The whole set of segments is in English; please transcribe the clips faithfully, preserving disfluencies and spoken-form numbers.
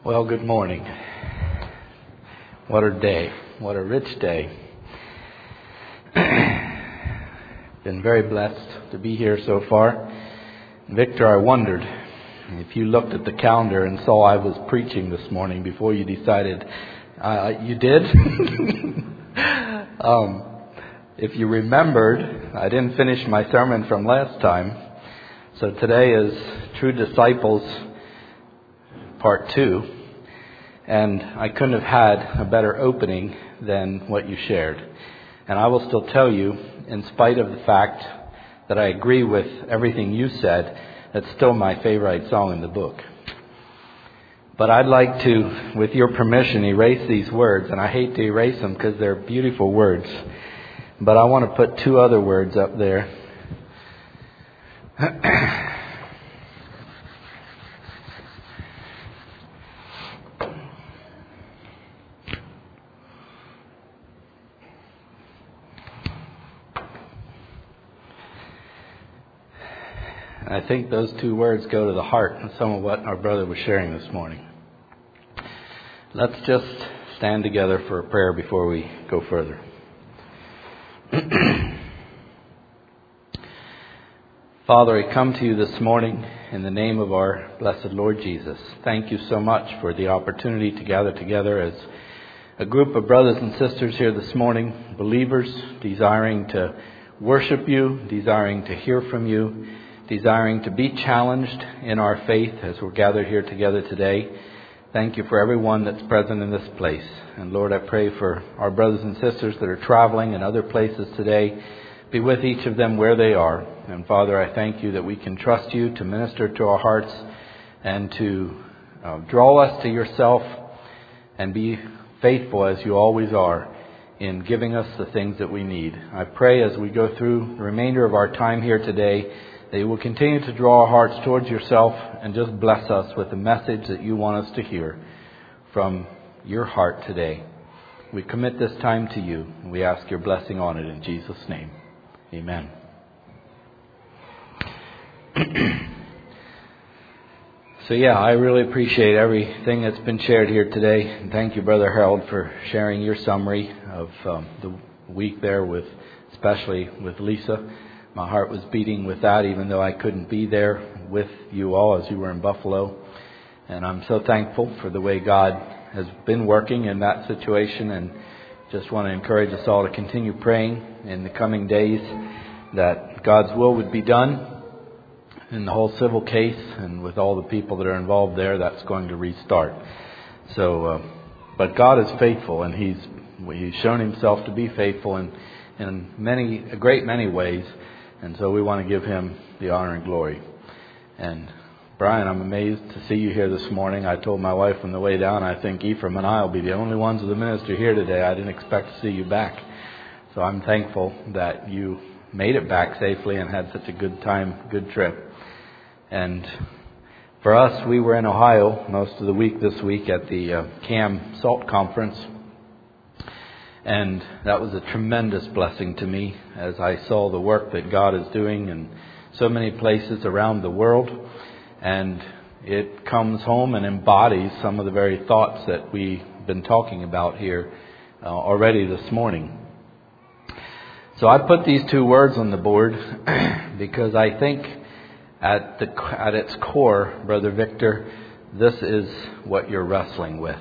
Well, good morning. What a day. What a rich day. Been very blessed to be here so far. Victor, I wondered if you looked at the calendar and saw I was preaching this morning before you decided. Uh, you did? um, if you remembered, I didn't finish my sermon from last time. So today is True Disciples Part two. And I couldn't have had a better opening than what you shared. And I will still tell you, in spite of the fact that I agree with everything you said, that's still my favorite song in the book. But I'd like to, with your permission, erase these words. And I hate to erase them because they're beautiful words. But I want to put two other words up there. I think those two words go to the heart of some of what our brother was sharing this morning. Let's just stand together for a prayer before we go further. Father, I come to you this morning in the name of our blessed Lord Jesus. Thank you so much for the opportunity to gather together as a group of brothers and sisters here this morning, believers desiring to worship you, desiring to hear from you, desiring to be challenged in our faith as we're gathered here together today. Thank you for everyone that's present in this place. And Lord, I pray for our brothers and sisters that are traveling in other places today. Be with each of them where they are. And Father, I thank you that we can trust you to minister to our hearts and to uh, draw us to yourself and be faithful as you always are in giving us the things that we need. I pray as we go through the remainder of our time here today that you will continue to draw our hearts towards yourself and just bless us with the message that you want us to hear from your heart today. We commit this time to you, and we ask your blessing on it in Jesus' name. Amen. So yeah, I really appreciate everything that's been shared here today. And thank you, Brother Harold, for sharing your summary of um, the week there, with especially with Lisa. My heart was beating with that, even though I couldn't be there with you all as you were in Buffalo. And I'm so thankful for the way God has been working in that situation, and just want to encourage us all to continue praying in the coming days that God's will would be done in the whole civil case, and with all the people that are involved there, that's going to restart. So, uh, but God is faithful, and He's He's shown Himself to be faithful in in many, a great many ways. And so we want to give Him the honor and glory. And Brian, I'm amazed to see you here this morning. I told my wife on the way down, I think Ephraim and I will be the only ones of the ministry here today. I didn't expect to see you back. So I'm thankful that you made it back safely and had such a good time, good trip. And for us, we were in Ohio most of the week this week at the uh, C A M SALT Conference. And that was a tremendous blessing to me as I saw the work that God is doing in so many places around the world. And it comes home and embodies some of the very thoughts that we've been talking about here uh, already this morning. So I put these two words on the board because I think at the at its core, Brother Victor, this is what you're wrestling with.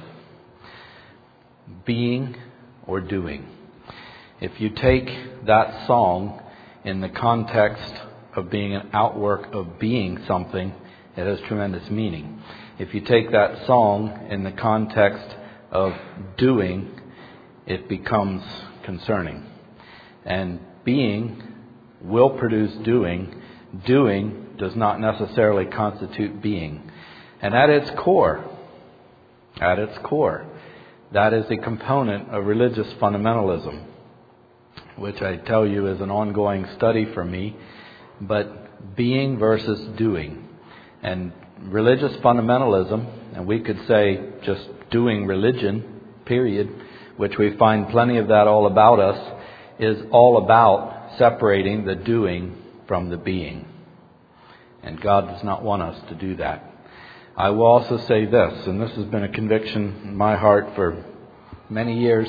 Being or doing. If you take that song in the context of being an outwork of being something, it has tremendous meaning. If you take that song in the context of doing, it becomes concerning. And being will produce doing. Doing does not necessarily constitute being. And at its core, at its core, that is a component of religious fundamentalism, which I tell you is an ongoing study for me. But being versus doing. And religious fundamentalism, and we could say just doing religion, period, which we find plenty of that all about us, is all about separating the doing from the being. And God does not want us to do that. I will also say this, and this has been a conviction in my heart for many years.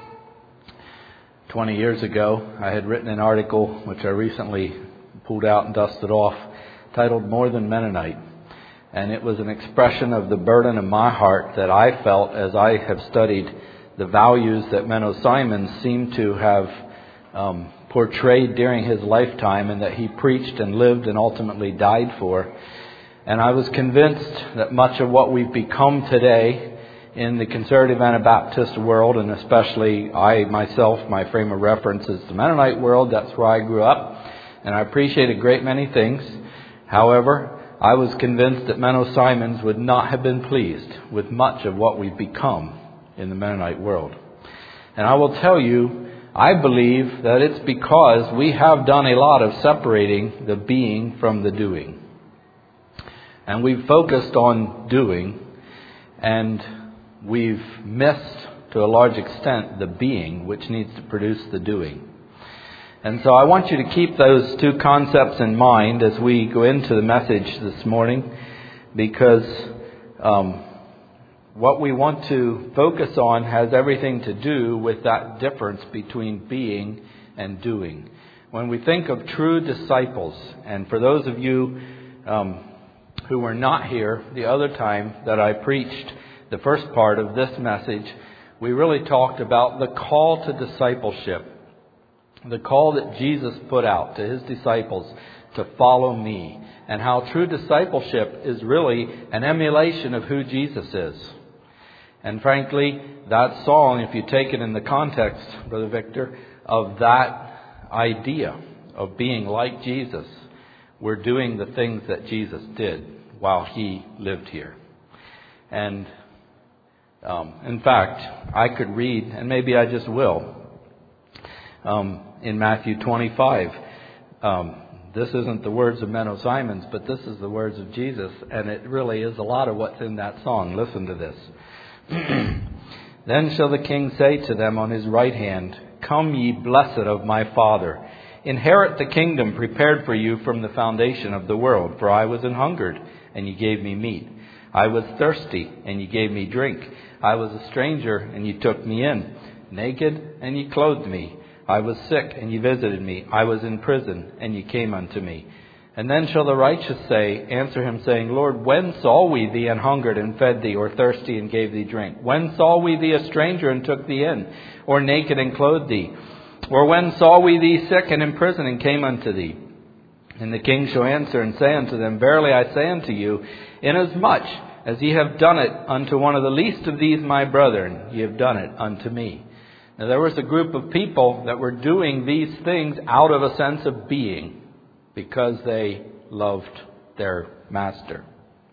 twenty years ago, I had written an article, which I recently pulled out and dusted off, titled More Than Mennonite. And it was an expression of the burden in my heart that I felt as I have studied the values that Menno Simons seemed to have um, portrayed during his lifetime and that he preached and lived and ultimately died for. And I was convinced that much of what we've become today in the conservative Anabaptist world, and especially I myself, my frame of reference is the Mennonite world. That's where I grew up, and I appreciate a great many things. However, I was convinced that Menno Simons would not have been pleased with much of what we've become in the Mennonite world. And I will tell you, I believe that it's because we have done a lot of separating the being from the doing. And we've focused on doing, and we've missed, to a large extent, the being, which needs to produce the doing. And so I want you to keep those two concepts in mind as we go into the message this morning, because um, what we want to focus on has everything to do with that difference between being and doing. When we think of true disciples, and for those of you um, who were not here the other time that I preached the first part of this message, we really talked about the call to discipleship. The call that Jesus put out to his disciples to follow me. And how true discipleship is really an emulation of who Jesus is. And frankly, that song, if you take it in the context, Brother Victor, of that idea of being like Jesus, we're doing the things that Jesus did while he lived here. And um, in fact, I could read, and maybe I just will, um, in Matthew twenty-five. Um, this isn't the words of Menno Simons, but this is the words of Jesus, and it really is a lot of what's in that song. Listen to this. Then shall the King say to them on his right hand, Come ye blessed of my Father, inherit the kingdom prepared for you from the foundation of the world. For I was an hungered, and ye gave me meat. I was thirsty, and ye gave me drink. I was a stranger, and ye took me in. Naked, and ye clothed me. I was sick, and ye visited me. I was in prison, and ye came unto me. And then shall the righteous say, answer him, saying, Lord, when saw we thee an hungered, and fed thee, or thirsty, and gave thee drink? When saw we thee a stranger, and took thee in, or naked, and clothed thee? Or when saw we thee sick, and in prison, and came unto thee? And the King shall answer and say unto them, Verily I say unto you, inasmuch as ye have done it unto one of the least of these my brethren, ye have done it unto me. Now there was a group of people that were doing these things out of a sense of being, because they loved their master.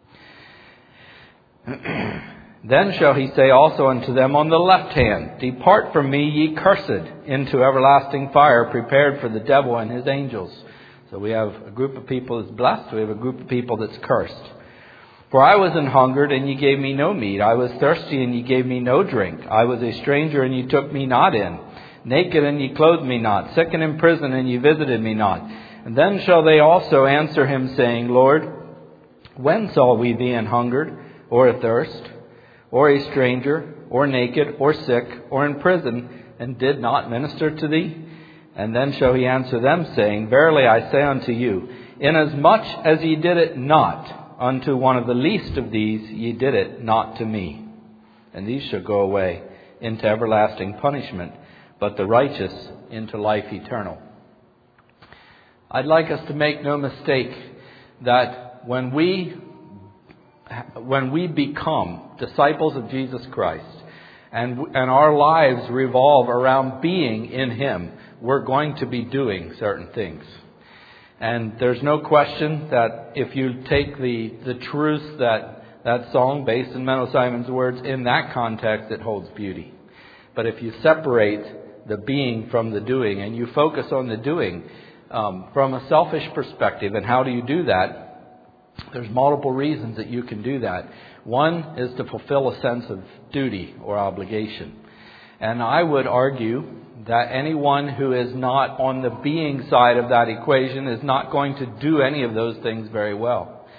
Then shall he say also unto them on the left hand, Depart from me, ye cursed, into everlasting fire, prepared for the devil and his angels. So we have a group of people that's blessed. We have a group of people that's cursed. For I was an hungered, and ye gave me no meat. I was thirsty, and ye gave me no drink. I was a stranger, and ye took me not in. Naked, and ye clothed me not. Sick and in prison, and ye visited me not. And then shall they also answer him, saying, Lord, when saw we thee an hungered, or athirst, or a stranger, or naked, or sick, or in prison, and did not minister to thee? And then shall he answer them, saying, Verily I say unto you, inasmuch as ye did it not unto one of the least of these, ye did it not to me. And these shall go away into everlasting punishment, but the righteous into life eternal. I'd like us to make no mistake that when we when we become disciples of Jesus Christ, and and our lives revolve around being in Him, we're going to be doing certain things. And there's no question that if you take the, the truth that that song, based in Menno Simons' words, in that context, it holds beauty. But if you separate the being from the doing, and you focus on the doing um, from a selfish perspective, and how do you do that? There's multiple reasons that you can do that. One is to fulfill a sense of duty or obligation. And I would argue that anyone who is not on the being side of that equation is not going to do any of those things very well.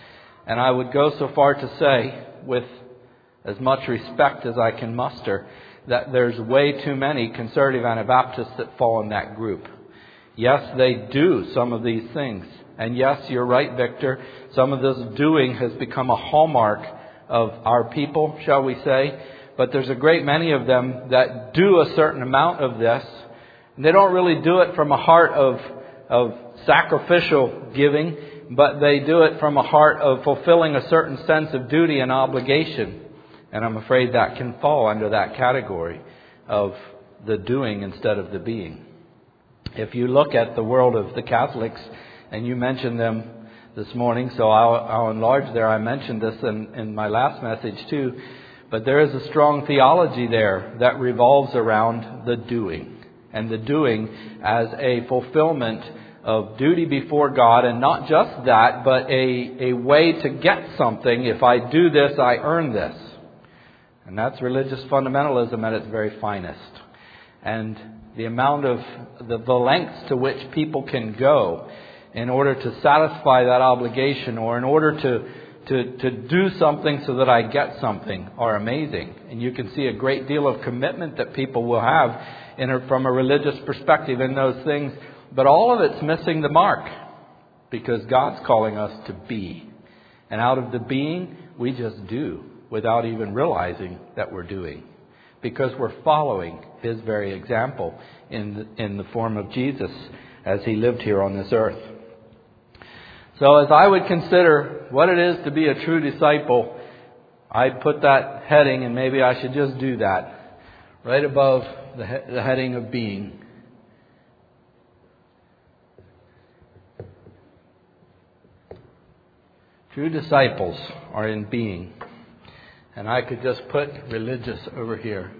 And I would go so far to say, with as much respect as I can muster, that there's way too many conservative Anabaptists that fall in that group. Yes, they do some of these things. And yes, you're right, Victor, some of this doing has become a hallmark of our people, shall we say. But there's a great many of them that do a certain amount of this. And they don't really do it from a heart of, of sacrificial giving, but they do it from a heart of fulfilling a certain sense of duty and obligation. And I'm afraid that can fall under that category of the doing instead of the being. If you look at the world of the Catholics, and you mentioned them this morning, so I'll, I'll enlarge there. I mentioned this in, in my last message too. But there is a strong theology there that revolves around the doing. And the doing as a fulfillment of duty before God. And not just that, but a, a way to get something. If I do this, I earn this. And that's religious fundamentalism at its very finest. And the amount of the, the lengths to which people can go in order to satisfy that obligation, or in order to, to, to do something so that I get something, are amazing. And you can see a great deal of commitment that people will have in a, from a religious perspective in those things. But all of it's missing the mark, because God's calling us to be. And out of the being, we just do without even realizing that we're doing, because we're following His very example in the, in the form of Jesus as He lived here on this earth. So as I would consider what it is to be a true disciple, I'd put that heading, and maybe I should just do that, right above the, he- the heading of being. True disciples are in being. And I could just put religious over here.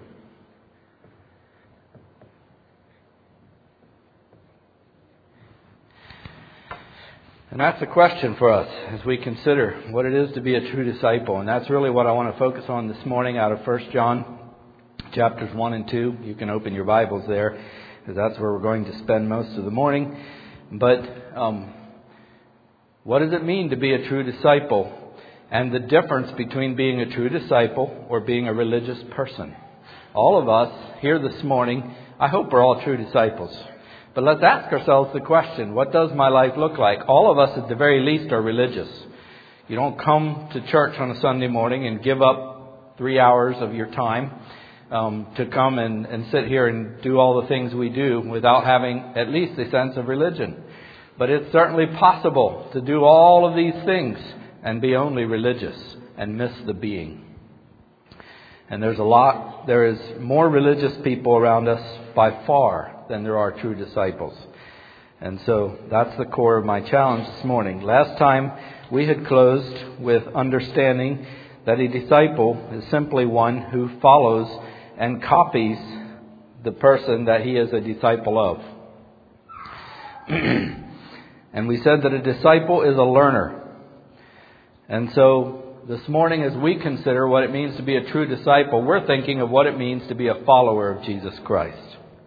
And that's a question for us as we consider what it is to be a true disciple. And that's really what I want to focus on this morning out of First John chapters one and two. You can open your Bibles there, because that's where we're going to spend most of the morning. But um, what does it mean to be a true disciple? And the difference between being a true disciple or being a religious person. All of us here this morning, I hope we're all true disciples. But let's ask ourselves the question, what does my life look like? All of us at the very least are religious. You don't come to church on a Sunday morning and give up three hours of your time um, to come and, and sit here and do all the things we do without having at least a sense of religion. But it's certainly possible to do all of these things and be only religious and miss the being. And there's a lot, there is more religious people around us by far than there are true disciples. And so that's the core of my challenge this morning. Last time we had closed with understanding that a disciple is simply one who follows and copies the person that he is a disciple of. And we said that a disciple is a learner. And so this morning, as we consider what it means to be a true disciple, we're thinking of what it means to be a follower of Jesus Christ.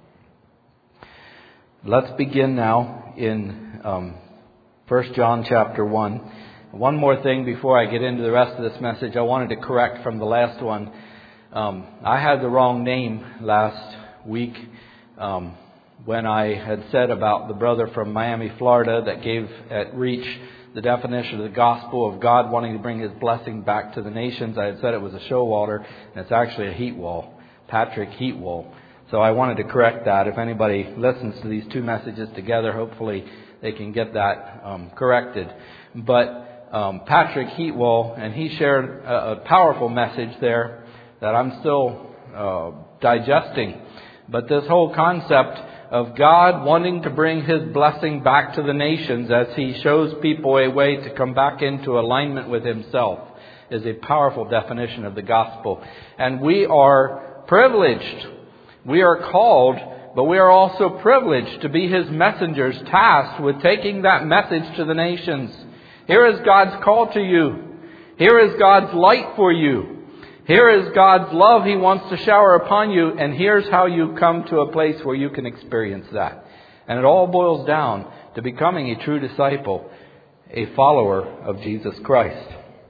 Let's begin now in um, First John chapter one. One more thing before I get into the rest of this message, I wanted to correct from the last one. Um, I had the wrong name last week um, when I had said about the brother from Miami, Florida, that gave at Reach the definition of the gospel of God wanting to bring His blessing back to the nations. I had said it was a Showalter, and it's actually a heat wall, Patrick Heatwall. So I wanted to correct that. If anybody listens to these two messages together, hopefully they can get that um, corrected. But um, Patrick Heatwall, and he shared a, a powerful message there that I'm still uh, digesting. But this whole concept of God wanting to bring His blessing back to the nations as He shows people a way to come back into alignment with Himself is a powerful definition of the gospel. And we are privileged. We are called, but we are also privileged to be His messengers, tasked with taking that message to the nations. Here is God's call to you. Here is God's light for you. Here is God's love He wants to shower upon you. And here's how you come to a place where you can experience that. And it all boils down to becoming a true disciple, a follower of Jesus Christ.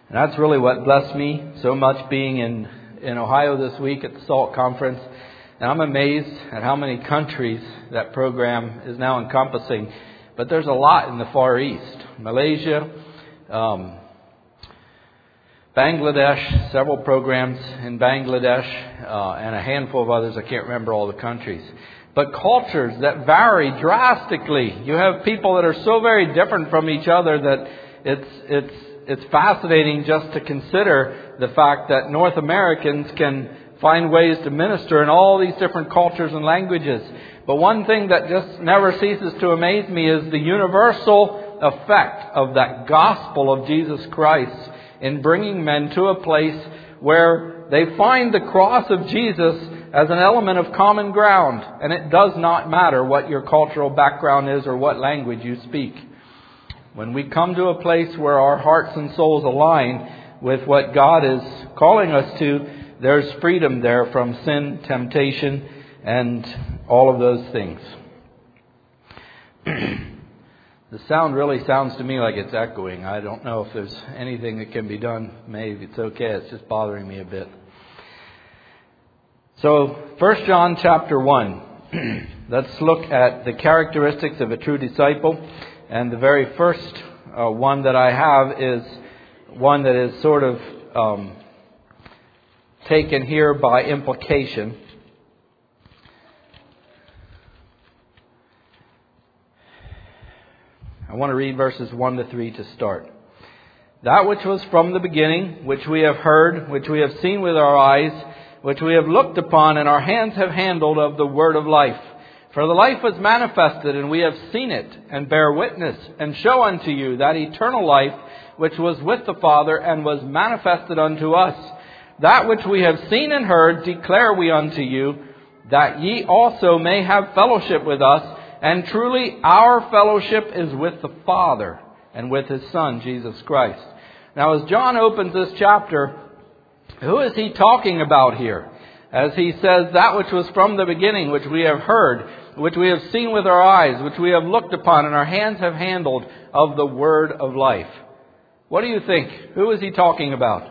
And that's really what blessed me so much, being in, in Ohio this week at the SALT conference. And I'm amazed at how many countries that program is now encompassing. But there's a lot in the Far East. Malaysia, um, Bangladesh, several programs in Bangladesh, uh, and a handful of others. I can't remember all the countries. But cultures that vary drastically. You have people that are so very different from each other that it's it's it's fascinating just to consider the fact that North Americans can find ways to minister in all these different cultures and languages. But one thing that just never ceases to amaze me is the universal effect of that gospel of Jesus Christ in bringing men to a place where they find the cross of Jesus as an element of common ground. And it does not matter what your cultural background is or what language you speak. When we come to a place where our hearts and souls align with what God is calling us to, there's freedom there from sin, temptation, and all of those things. The sound really sounds to me like it's echoing. I don't know if there's anything that can be done. Maybe it's okay. It's just bothering me a bit. So, First John chapter one. Let's look at the characteristics of a true disciple. And the very first uh, one that I have is one that is sort of um, taken here by implication. I want to read verses one to three to start. That which was from the beginning, which we have heard, which we have seen with our eyes, which we have looked upon, and our hands have handled of the word of life. For the life was manifested, and we have seen it, and bear witness, and show unto you that eternal life which was with the Father, and was manifested unto us. That which we have seen and heard declare we unto you, that ye also may have fellowship with us. And truly our fellowship is with the Father and with His Son, Jesus Christ. Now, as John opens this chapter, who is he talking about here? As he says, that which was from the beginning, which we have heard, which we have seen with our eyes, which we have looked upon, and our hands have handled of the word of life. What do you think? Who is he talking about?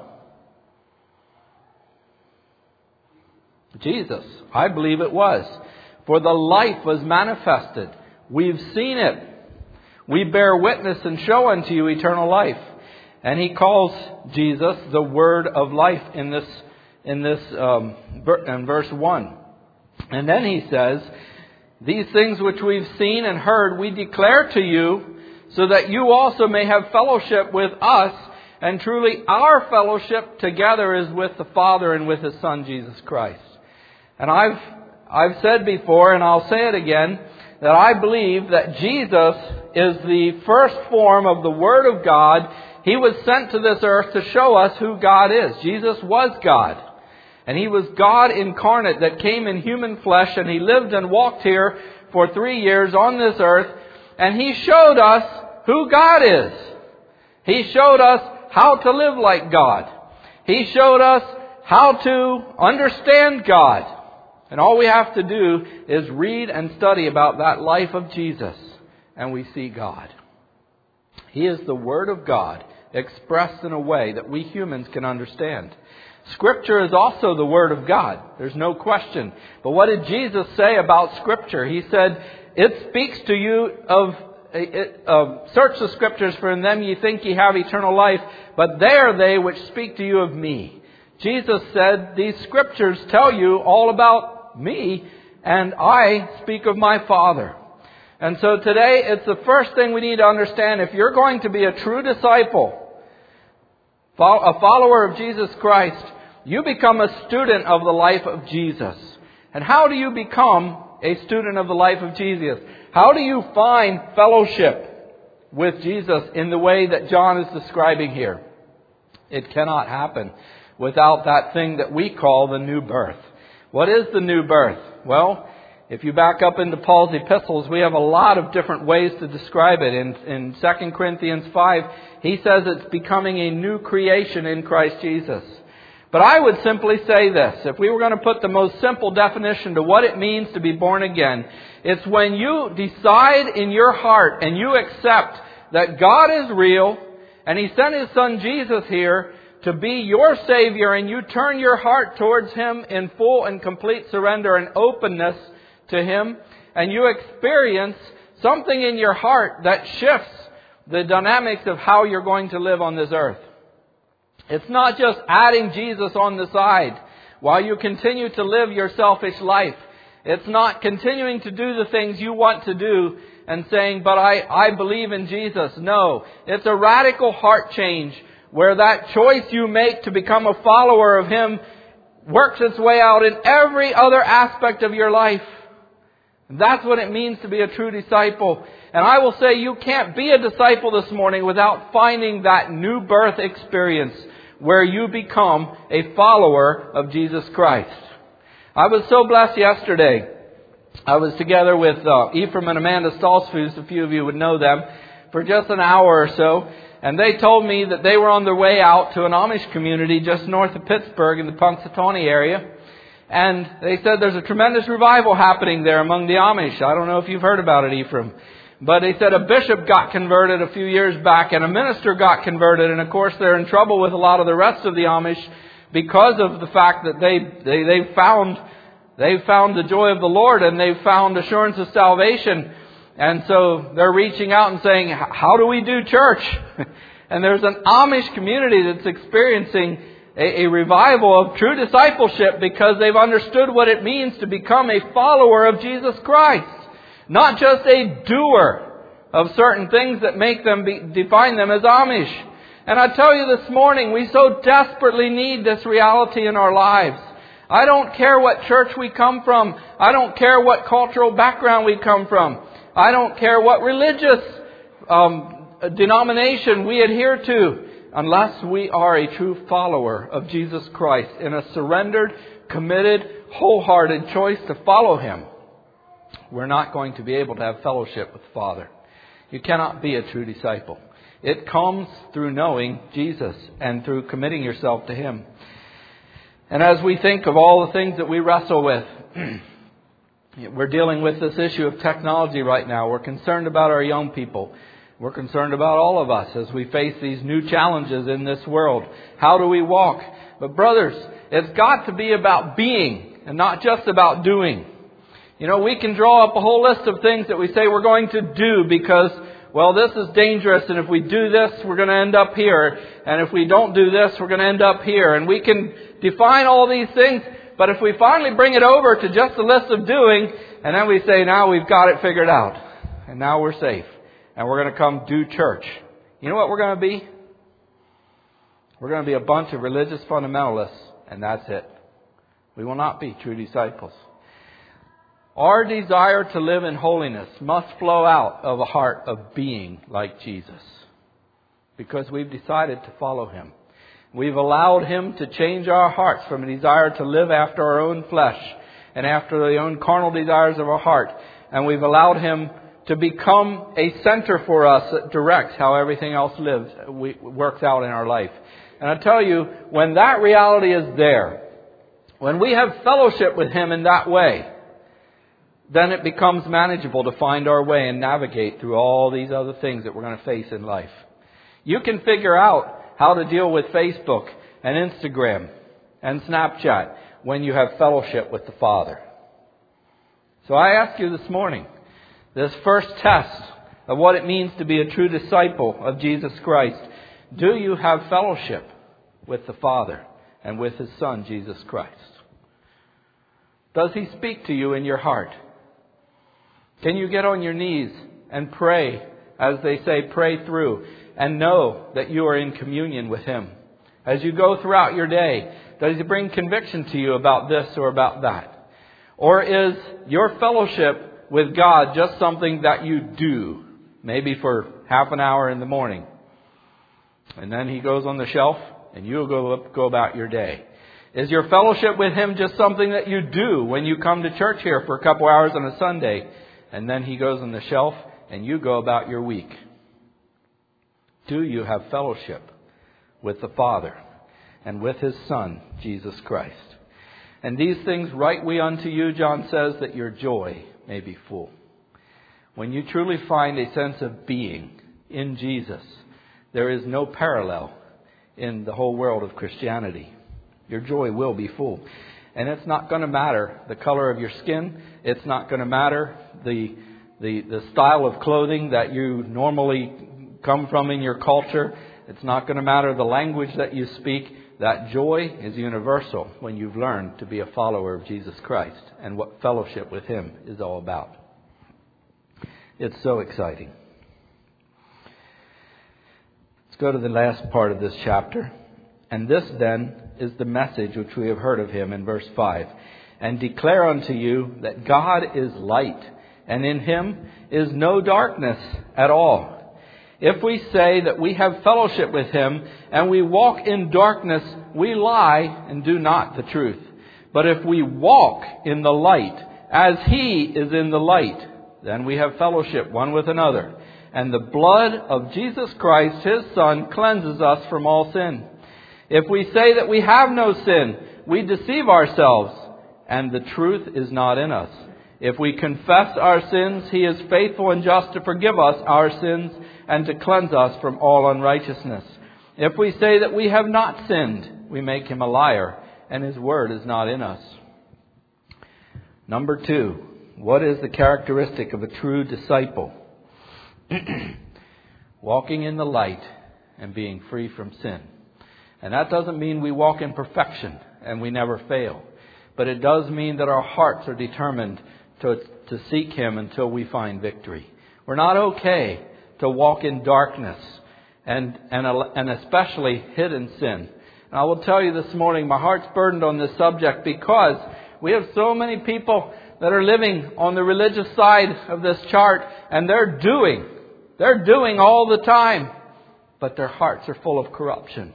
Jesus. I believe it was. For the life was manifested. We've seen it. We bear witness and show unto you eternal life. And he calls Jesus the word of life in this in this um, in verse one. And then he says, these things which we've seen and heard we declare to you, so that you also may have fellowship with us. And truly our fellowship together is with the Father and with His Son Jesus Christ. And I've I've said before, and I'll say it again, that I believe that Jesus is the first form of the Word of God. He was sent to this earth to show us who God is. Jesus was God. And He was God incarnate that came in human flesh, and He lived and walked here for three years on this earth. And He showed us who God is. He showed us how to live like God. He showed us how to understand God. And all we have to do is read and study about that life of Jesus, and we see God. He is the Word of God expressed in a way that we humans can understand. Scripture is also the Word of God. There's no question. But what did Jesus say about Scripture? He said, it speaks to you of, it, uh, search the Scriptures, for in them ye think ye have eternal life, but they are they which speak to you of me. Jesus said, these Scriptures tell you all about me, and I speak of my Father. And so today, it's the first thing we need to understand. If you're going to be a true disciple, a follower of Jesus Christ, you become a student of the life of Jesus. And how do you become a student of the life of Jesus? How do you find fellowship with Jesus in the way that John is describing here? It cannot happen without that thing that we call the new birth. What is the new birth? Well, if you back up into Paul's epistles, we have a lot of different ways to describe it. In, in Second Corinthians five, he says it's becoming a new creation in Christ Jesus. But I would simply say this. If we were going to put the most simple definition to what it means to be born again, it's when you decide in your heart and you accept that God is real And He sent His Son Jesus here to be your Savior, and you turn your heart towards Him in full and complete surrender and openness to Him, and you experience something in your heart that shifts the dynamics of how you're going to live on this earth. It's not just adding Jesus on the side while you continue to live your selfish life. It's not continuing to do the things you want to do and saying, but I, I believe in Jesus. No, it's a radical heart change where that choice you make to become a follower of Him works its way out in every other aspect of your life. And that's what it means to be a true disciple. And I will say you can't be a disciple this morning without finding that new birth experience where you become a follower of Jesus Christ. I was so blessed yesterday. I was together with uh, Ephraim and Amanda Stolzfus, a few of you would know them, for just an hour or so. And they told me that they were on their way out to an Amish community just north of Pittsburgh in the Punxsutawney area. And they said there's a tremendous revival happening there among the Amish. I don't know if you've heard about it, Ephraim. But they said a bishop got converted a few years back and a minister got converted. And of course they're in trouble with a lot of the rest of the Amish because of the fact that they, they, they found, they found the joy of the Lord and they found assurance of salvation. And so they're reaching out and saying, how do we do church? And there's an Amish community that's experiencing a, a revival of true discipleship because they've understood what it means to become a follower of Jesus Christ. Not just a doer of certain things that make them be, define them as Amish. And I tell you this morning, we so desperately need this reality in our lives. I don't care what church we come from. I don't care what cultural background we come from. I don't care what religious um, denomination we adhere to, unless we are a true follower of Jesus Christ in a surrendered, committed, wholehearted choice to follow Him. We're not going to be able to have fellowship with the Father. You cannot be a true disciple. It comes through knowing Jesus and through committing yourself to Him. And as we think of all the things that we wrestle with, we're dealing with this issue of technology right now. We're concerned about our young people. We're concerned about all of us as we face these new challenges in this world. How do we walk? But brothers, it's got to be about being and not just about doing. You know, we can draw up a whole list of things that we say we're going to do because, well, this is dangerous, and if we do this, we're going to end up here. And if we don't do this, we're going to end up here. And we can define all these things, but if we finally bring it over to just a list of doing, and then we say, now we've got it figured out, and now we're safe, and we're going to come do church. You know what we're going to be? We're going to be a bunch of religious fundamentalists, and that's it. We will not be true disciples. Our desire to live in holiness must flow out of a heart of being like Jesus, because we've decided to follow Him. We've allowed Him to change our hearts from a desire to live after our own flesh and after the own carnal desires of our heart. And we've allowed Him to become a center for us that directs how everything else lives, works out in our life. And I tell you, when that reality is there, when we have fellowship with Him in that way, then it becomes manageable to find our way and navigate through all these other things that we're going to face in life. You can figure out how to deal with Facebook and Instagram and Snapchat when you have fellowship with the Father. So I ask you this morning, this first test of what it means to be a true disciple of Jesus Christ, do you have fellowship with the Father and with His Son, Jesus Christ? Does He speak to you in your heart? Can you get on your knees and pray, as they say, pray through, and know that you are in communion with Him? As you go throughout your day, does He bring conviction to you about this or about that? Or is your fellowship with God just something that you do, maybe for half an hour in the morning, and then He goes on the shelf and you go up, go about your day? Is your fellowship with Him just something that you do when you come to church here for a couple hours on a Sunday, and then He goes on the shelf and you go about your week? Do you have fellowship with the Father and with His Son, Jesus Christ? And these things write we unto you, John says, that your joy may be full. When you truly find a sense of being in Jesus, there is no parallel in the whole world of Christianity. Your joy will be full. And it's not going to matter the color of your skin. It's not going to matter the, the, the style of clothing that you normally come from in your culture. It's not going to matter the language that you speak. That joy is universal when you've learned to be a follower of Jesus Christ and what fellowship with Him is all about. It's so exciting. Let's go to the last part of this chapter. And this then is the message which we have heard of Him in verse five. And declare unto you that God is light, and in Him is no darkness at all. If we say that we have fellowship with Him and we walk in darkness, we lie and do not the truth. But if we walk in the light, as He is in the light, then we have fellowship one with another. And the blood of Jesus Christ, His Son, cleanses us from all sin. If we say that we have no sin, we deceive ourselves, and the truth is not in us. If we confess our sins, He is faithful and just to forgive us our sins and to cleanse us from all unrighteousness. If we say that we have not sinned, we make Him a liar, and His word is not in us. Number two, what is the characteristic of a true disciple? Walking in the light and being free from sin. And that doesn't mean we walk in perfection and we never fail. But it does mean that our hearts are determined to, to seek Him until we find victory. We're not okay to walk in darkness and, and, and especially hidden sin. And I will tell you this morning, my heart's burdened on this subject because we have so many people that are living on the religious side of this chart, and they're doing, they're doing all the time, but their hearts are full of corruption.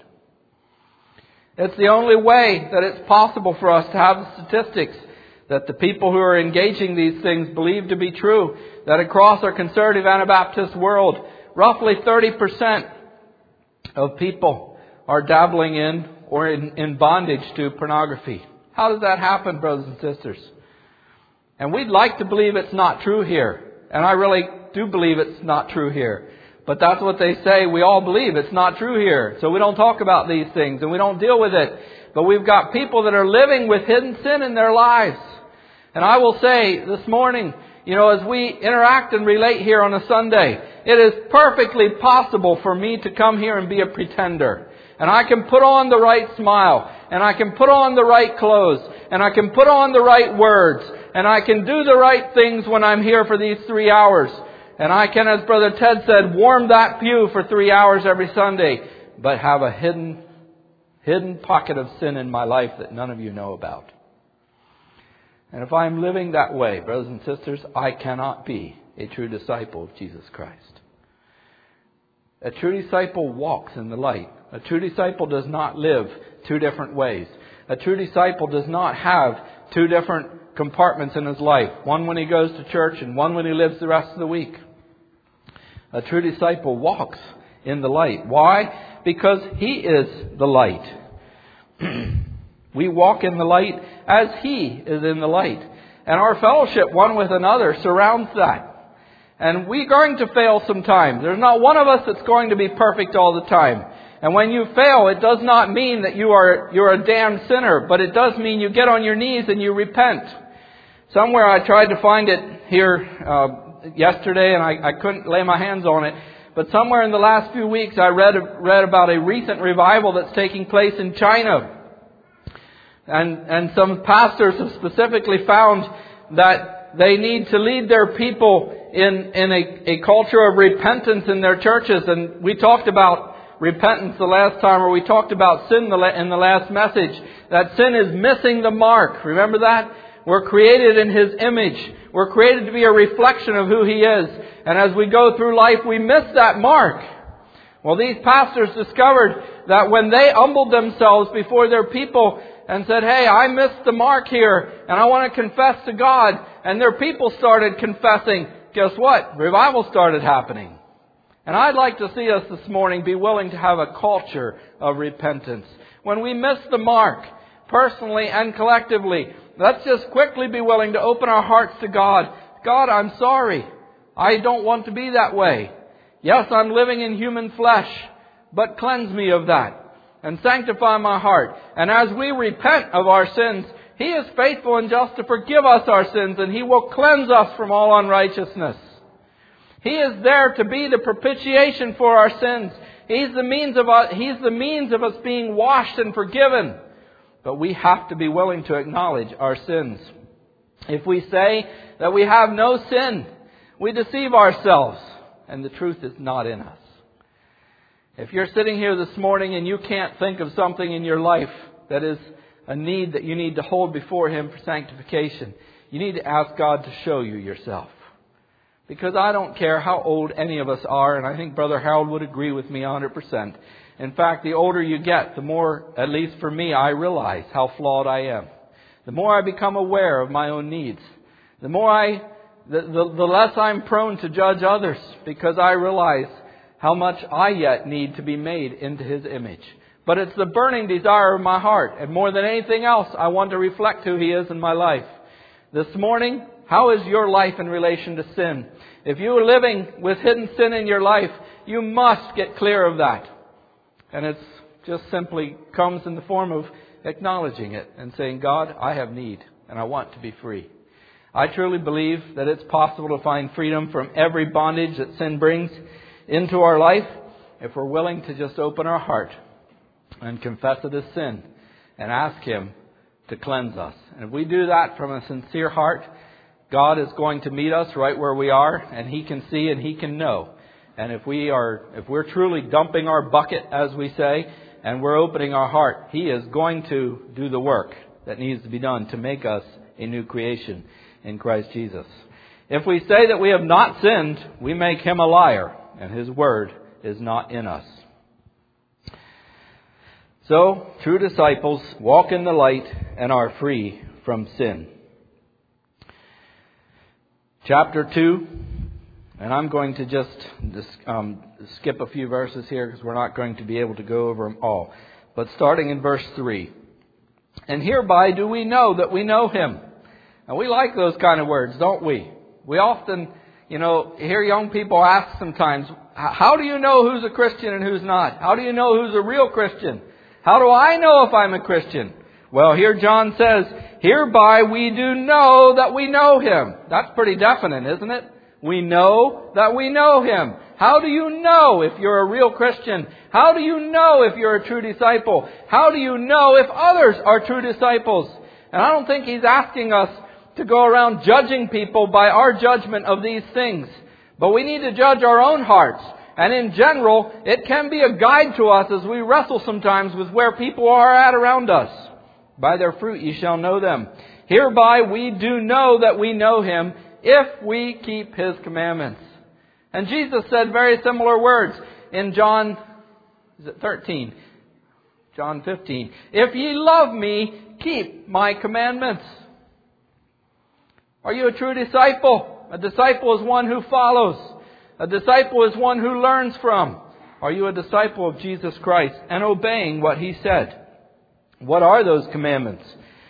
It's the only way that it's possible for us to have the statistics that the people who are engaging these things believe to be true, that across our conservative Anabaptist world, roughly thirty percent of people are dabbling in or in, in bondage to pornography. How does that happen, brothers and sisters? And we'd like to believe it's not true here. And I really do believe it's not true here. But that's what they say. We all believe it's not true here. So we don't talk about these things and we don't deal with it. But we've got people that are living with hidden sin in their lives. And I will say this morning, you know, as we interact and relate here on a Sunday, it is perfectly possible for me to come here and be a pretender. And I can put on the right smile. And I can put on the right clothes. And I can put on the right words. And I can do the right things when I'm here for these three hours. And I can, as Brother Ted said, warm that pew for three hours every Sunday. But have a hidden, hidden pocket of sin in my life that none of you know about. And if I'm living that way, brothers and sisters, I cannot be a true disciple of Jesus Christ. A true disciple walks in the light. A true disciple does not live two different ways. A true disciple does not have two different compartments in his life. One when he goes to church and one when he lives the rest of the week. A true disciple walks in the light. Why? Because He is the light. We walk in the light as He is in the light. And our fellowship one with another surrounds that. And we're going to fail sometimes. There's not one of us that's going to be perfect all the time. And when you fail, it does not mean that you are you're a damned sinner, but it does mean you get on your knees and you repent. Somewhere I tried to find it here uh, yesterday, and I, I couldn't lay my hands on it. But somewhere in the last few weeks, I read read about a recent revival that's taking place in China. And and some pastors have specifically found that they need to lead their people in, in a, a culture of repentance in their churches. And we talked about repentance the last time, or we talked about sin in the last message. That sin is missing the mark. Remember that? We're created in His image. We're created to be a reflection of who He is. And as we go through life, we miss that mark. Well, these pastors discovered that when they humbled themselves before their people and said, hey, I missed the mark here and I want to confess to God. And their people started confessing. Guess what? Revival started happening. And I'd like to see us this morning be willing to have a culture of repentance. When we miss the mark, personally and collectively, let's just quickly be willing to open our hearts to God. God, I'm sorry. I don't want to be that way. Yes, I'm living in human flesh. but cleanse me of that and sanctify my heart. And as we repent of our sins, He is faithful and just to forgive us our sins, and He will cleanse us from all unrighteousness. He is there to be the propitiation for our sins. He's the means of us, He's the means of us being washed and forgiven. But we have to be willing to acknowledge our sins. If we say that we have no sin, we deceive ourselves, and the truth is not in us. If you're sitting here this morning and you can't think of something in your life that is a need that you need to hold before Him for sanctification, you need to ask God to show you yourself. Because I don't care how old any of us are, and I think Brother Harold would agree with me one hundred percent. In fact, the older you get, the more, at least for me, I realize how flawed I am. The more I become aware of my own needs, the more I, the, the, the less I'm prone to judge others, because I realize how much I yet need to be made into His image. But it's the burning desire of my heart, and more than anything else, I want to reflect who He is in my life. This morning, how is your life in relation to sin? If you are living with hidden sin in your life, you must get clear of that. And it's just simply comes in the form of acknowledging it and saying, God, I have need and I want to be free. I truly believe that it's possible to find freedom from every bondage that sin brings into our life if we're willing to just open our heart and confess it as sin and ask Him to cleanse us. And if we do that from a sincere heart, God is going to meet us right where we are, and He can see and He can know. And if we are, if we're truly dumping our bucket, as we say, and we're opening our heart, He is going to do the work that needs to be done to make us a new creation in Christ Jesus. If we say that we have not sinned, we make Him a liar, and His word is not in us. So, true disciples walk in the light and are free from sin. Chapter two, and I'm going to just um, skip a few verses here because we're not going to be able to go over them all. But starting in verse three. And hereby do we know that we know Him. And we like those kind of words, don't we? We often, you know, hear young people ask sometimes, how do you know who's a Christian and who's not? How do you know who's a real Christian? How do I know if I'm a Christian? Well, here John says, hereby we do know that we know Him. That's pretty definite, isn't it? We know that we know Him. How do you know if you're a real Christian? How do you know if you're a true disciple? How do you know if others are true disciples? And I don't think He's asking us to go around judging people by our judgment of these things. But we need to judge our own hearts. And in general, it can be a guide to us as we wrestle sometimes with where people are at around us. By their fruit ye shall know them. Hereby we do know that we know Him, if we keep His commandments. And Jesus said very similar words in John, is it thirteen? John fifteen. If ye love me, keep my commandments. Are you a true disciple? A disciple is one who follows. A disciple is one who learns from. Are you a disciple of Jesus Christ and obeying what He said? What are those commandments?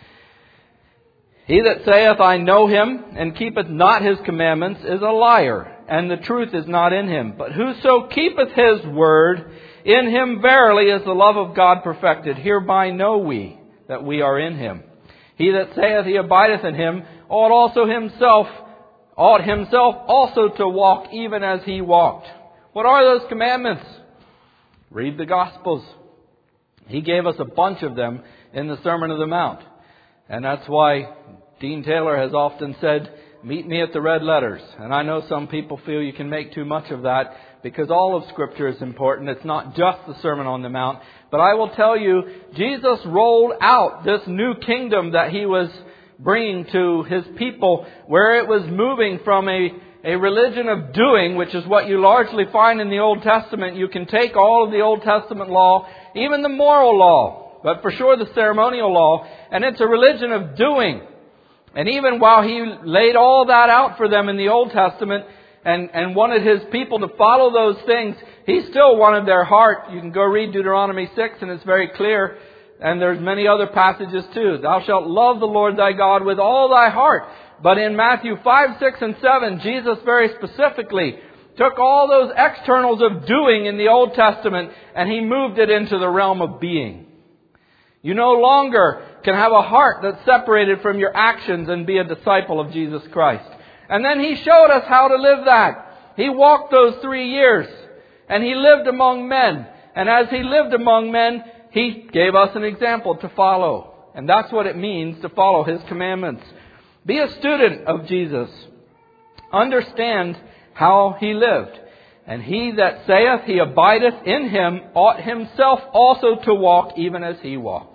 He that saith, I know Him, and keepeth not His commandments, is a liar, and the truth is not in him. But whoso keepeth His word, in him verily is the love of God perfected. Hereby know we that we are in Him. He that saith he abideth in Him, ought also himself, ought himself also to walk even as He walked. What are those commandments? Read the Gospels. He gave us a bunch of them in the Sermon on the Mount. And that's why Dean Taylor has often said, meet me at the red letters. And I know some people feel you can make too much of that because all of Scripture is important. It's not just the Sermon on the Mount. But I will tell you, Jesus rolled out this new kingdom that He was bringing to His people, where it was moving from a A religion of doing, which is what you largely find in the Old Testament. You can take all of the Old Testament law, even the moral law, but for sure the ceremonial law, and it's a religion of doing. And even while He laid all that out for them in the Old Testament and, and wanted His people to follow those things, He still wanted their heart. You can go read Deuteronomy six and it's very clear. And there's many other passages too. Thou shalt love the Lord thy God with all thy heart. But in Matthew five, six, and seven, Jesus very specifically took all those externals of doing in the Old Testament and He moved it into the realm of being. You no longer can have a heart that's separated from your actions and be a disciple of Jesus Christ. And then He showed us how to live that. He walked those three years and He lived among men. And as He lived among men, He gave us an example to follow. And that's what it means to follow His commandments. Be a student of Jesus. Understand how He lived. And he that saith he abideth in Him ought himself also to walk even as He walked.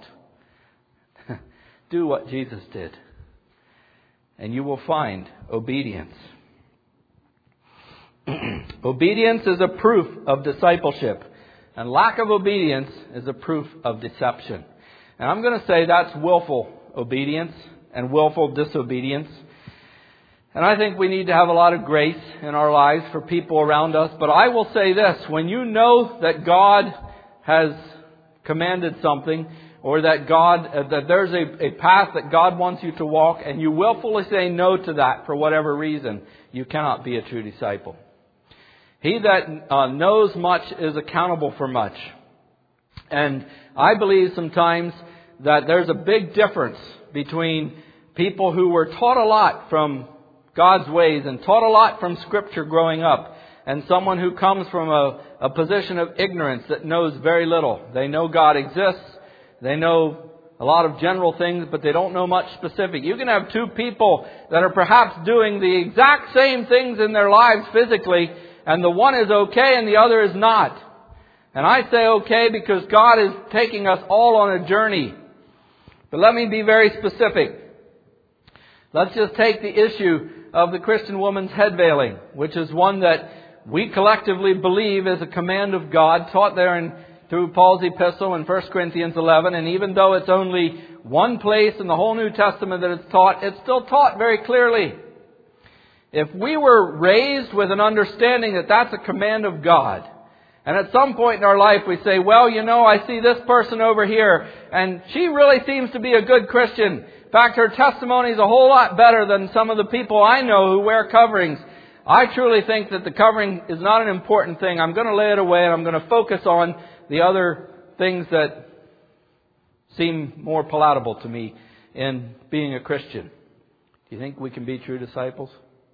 Do what Jesus did. And you will find obedience. Obedience is a proof of discipleship. And lack of obedience is a proof of deception. And I'm going to say that's willful obedience and willful disobedience. And I think we need to have a lot of grace in our lives for people around us. But I will say this, when you know that God has commanded something, or that God, uh, that there's a, a path that God wants you to walk, and you willfully say no to that for whatever reason, you cannot be a true disciple. He that uh, knows much is accountable for much. And I believe sometimes that there's a big difference between people who were taught a lot from God's ways and taught a lot from Scripture growing up, and someone who comes from a, a position of ignorance that knows very little. They know God exists. They know a lot of general things, but they don't know much specific. You can have two people that are perhaps doing the exact same things in their lives physically, and the one is okay and the other is not. And I say okay because God is taking us all on a journey. But let me be very specific. Let's just take the issue of the Christian woman's head veiling, which is one that we collectively believe is a command of God, taught there in through Paul's epistle in First Corinthians eleven. And even though it's only one place in the whole New Testament that it's taught, it's still taught very clearly. If we were raised with an understanding that that's a command of God, and at some point in our life we say, well, you know, I see this person over here, and she really seems to be a good Christian. In fact, her testimony is a whole lot better than some of the people I know who wear coverings. I truly think that the covering is not an important thing. I'm going to lay it away and I'm going to focus on the other things that seem more palatable to me in being a Christian. Do you think we can be true disciples?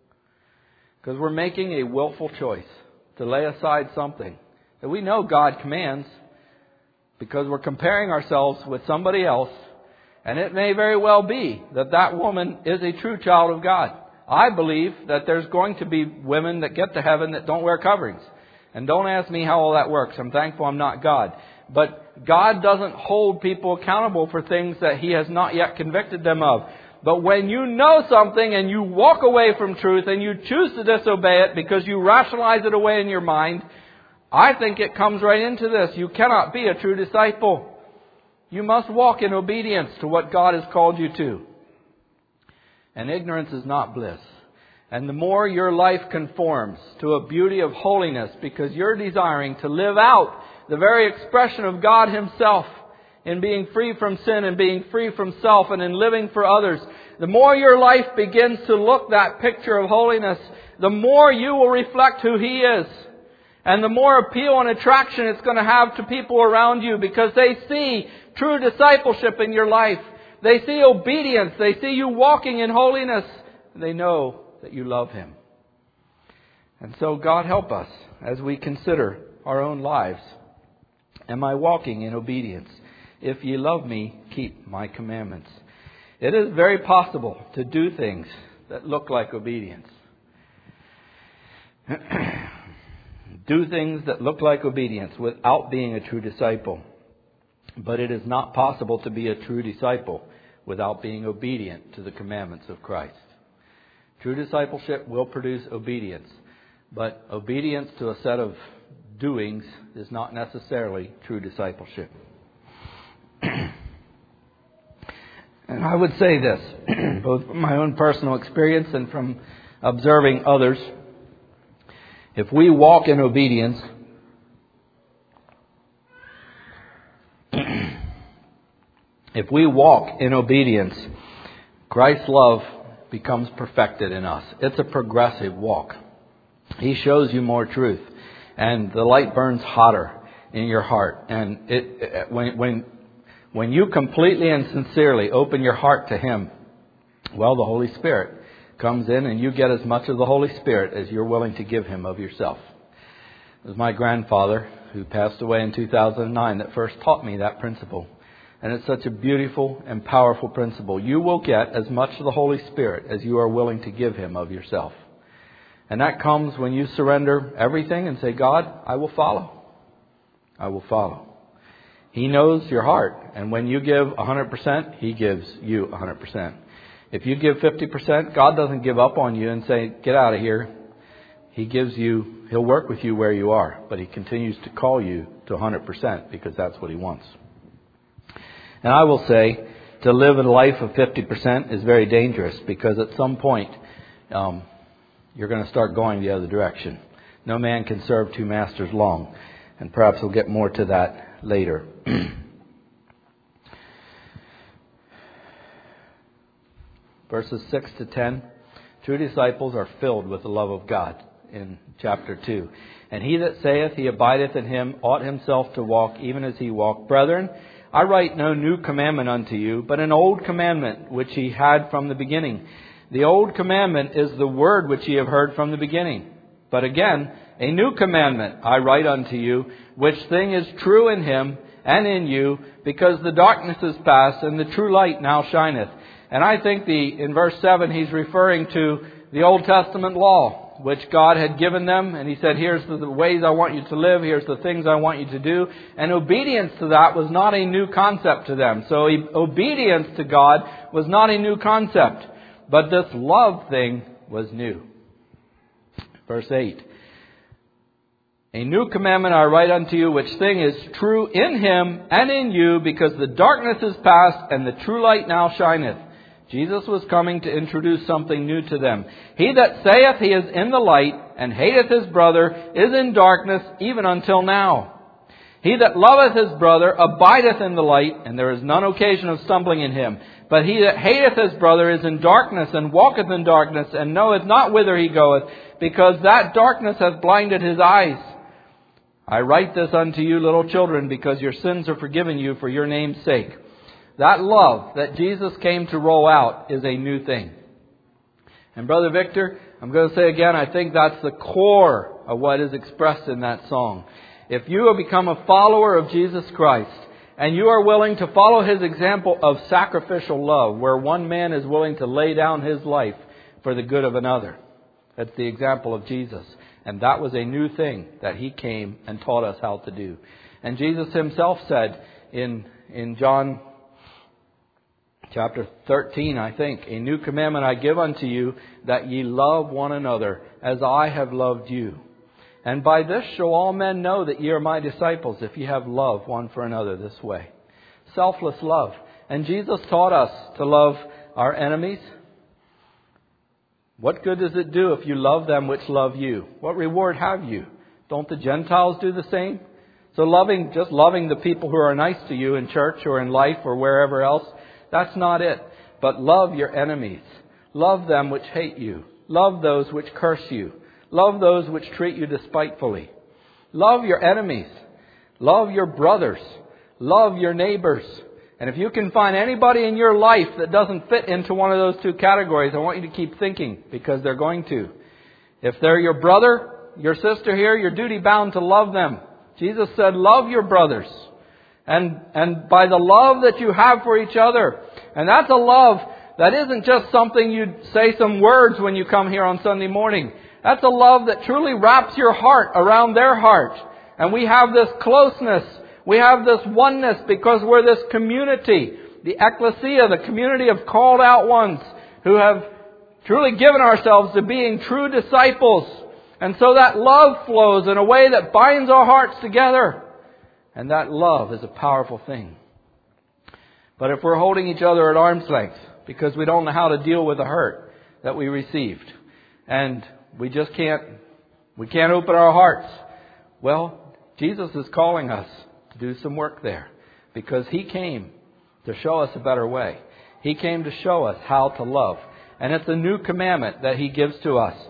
Because we're making a willful choice to lay aside something that we know God commands, because we're comparing ourselves with somebody else. And it may very well be that that woman is a true child of God. I believe that there's going to be women that get to heaven that don't wear coverings. And don't ask me how all that works. I'm thankful I'm not God. But God doesn't hold people accountable for things that He has not yet convicted them of. But when you know something and you walk away from truth and you choose to disobey it because you rationalize it away in your mind, I think it comes right into this. You cannot be a true disciple. You must walk in obedience to what God has called you to. And ignorance is not bliss. And the more your life conforms to a beauty of holiness, because you're desiring to live out the very expression of God Himself in being free from sin and being free from self and in living for others, the more your life begins to look that picture of holiness, the more you will reflect who He is. And the more appeal and attraction it's going to have to people around you, because they see true discipleship in your life. They see obedience. They see you walking in holiness. They know that you love Him. And so God help us as we consider our own lives. Am I walking in obedience? If ye love me, keep my commandments. It is very possible to do things that look like obedience. Do things that look like obedience without being a true disciple. But it is not possible to be a true disciple without being obedient to the commandments of Christ. True discipleship will produce obedience, but obedience to a set of doings is not necessarily true discipleship. And I would say this, both from my own personal experience and from observing others. If we walk in obedience, if we walk in obedience, Christ's love becomes perfected in us. It's a progressive walk. He shows you more truth. And the light burns hotter in your heart. And it, it when when when you completely and sincerely open your heart to Him, well, the Holy Spirit comes in and you get as much of the Holy Spirit as you're willing to give Him of yourself. It was my grandfather, who passed away in two thousand nine, that first taught me that principle. And it's such a beautiful and powerful principle. You will get as much of the Holy Spirit as you are willing to give Him of yourself. And that comes when you surrender everything and say, God, I will follow. I will follow. He knows your heart. And when you give one hundred percent, He gives you one hundred percent. If you give fifty percent, God doesn't give up on you and say, get out of here. He gives you, He'll work with you where you are. But He continues to call you to one hundred percent because that's what He wants. And I will say, to live a life of fifty percent is very dangerous because at some point, um, you're going to start going the other direction. No man can serve two masters long. And perhaps we'll get more to that later. Verses six to ten. True disciples are filled with the love of God in chapter two. And he that saith he abideth in Him ought himself to walk even as He walked. Brethren, I write no new commandment unto you, but an old commandment which ye had from the beginning. The old commandment is the word which ye have heard from the beginning. But again, a new commandment I write unto you, which thing is true in Him and in you, because the darkness is past and the true light now shineth. And I think the in verse seven he's referring to the Old Testament law, which God had given them. And He said, here's the ways I want you to live. Here's the things I want you to do. And obedience to that was not a new concept to them. So obedience to God was not a new concept. But this love thing was new. Verse eight. A new commandment I write unto you, which thing is true in Him and in you, because the darkness is past and the true light now shineth. Jesus was coming to introduce something new to them. He that saith he is in the light and hateth his brother is in darkness even until now. He that loveth his brother abideth in the light, and there is none occasion of stumbling in him. But he that hateth his brother is in darkness, and walketh in darkness, and knoweth not whither he goeth, because that darkness hath blinded his eyes. I write this unto you, little children, because your sins are forgiven you for your name's sake. That love that Jesus came to roll out is a new thing. And Brother Victor, I'm going to say again, I think that's the core of what is expressed in that song. If you have become a follower of Jesus Christ, and you are willing to follow His example of sacrificial love, where one man is willing to lay down his life for the good of another. That's the example of Jesus. And that was a new thing that He came and taught us how to do. And Jesus Himself said in, in John chapter thirteen, I think, a new commandment I give unto you, that ye love one another as I have loved you. And by this shall all men know that ye are my disciples, if ye have love one for another this way. Selfless love. And Jesus taught us to love our enemies. What good does it do if you love them which love you? What reward have you? Don't the Gentiles do the same? So loving, just loving the people who are nice to you in church or in life or wherever else, that's not it. But love your enemies. Love them which hate you. Love those which curse you. Love those which treat you despitefully. Love your enemies. Love your brothers. Love your neighbors. And if you can find anybody in your life that doesn't fit into one of those two categories, I want you to keep thinking, because they're going to. If they're your brother, your sister here, you're duty bound to love them. Jesus said, love your brothers. And, and by the love that you have for each other. And that's a love that isn't just something you say some words when you come here on Sunday morning. That's a love that truly wraps your heart around their heart. And we have this closeness. We have this oneness because we're this community. The ecclesia, the community of called out ones who have truly given ourselves to being true disciples. And so that love flows in a way that binds our hearts together. And that love is a powerful thing. But if we're holding each other at arm's length because we don't know how to deal with the hurt that we received, and we just can't, we can't open our hearts, well, Jesus is calling us to do some work there, because He came to show us a better way. He came to show us how to love. And it's a new commandment that He gives to us.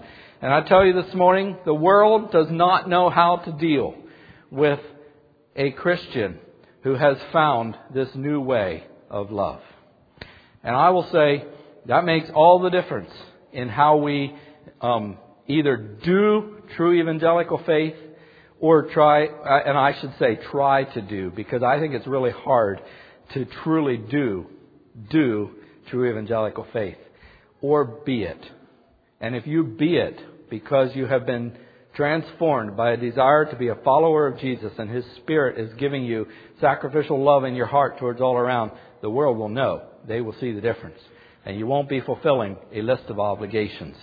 And I tell you this morning, the world does not know how to deal with a Christian who has found this new way of love. And I will say that makes all the difference in how we um, either do true evangelical faith or try, and I should say try to do, because I think it's really hard to truly do, do true evangelical faith, or be it. And if you be it because you have been transformed by a desire to be a follower of Jesus and His Spirit is giving you sacrificial love in your heart towards all around, the world will know. They will see the difference. And you won't be fulfilling a list of obligations.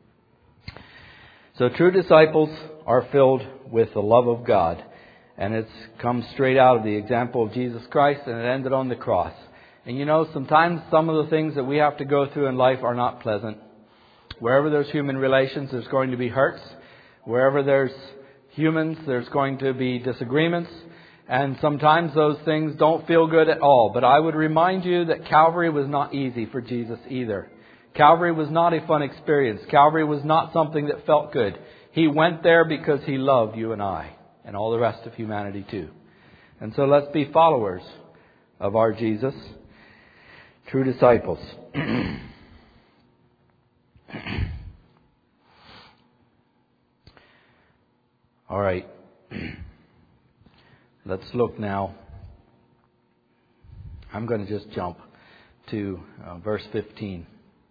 So true disciples are filled with the love of God. And it's come straight out of the example of Jesus Christ, and it ended on the cross. And you know, sometimes some of the things that we have to go through in life are not pleasant. Wherever there's human relations, there's going to be hurts. Wherever there's humans, there's going to be disagreements. And sometimes those things don't feel good at all. But I would remind you that Calvary was not easy for Jesus either. Calvary was not a fun experience. Calvary was not something that felt good. He went there because He loved you and I, and all the rest of humanity too. And so let's be followers of our Jesus, true disciples. All right. Let's look now. I'm going to just jump to uh, verse fifteen.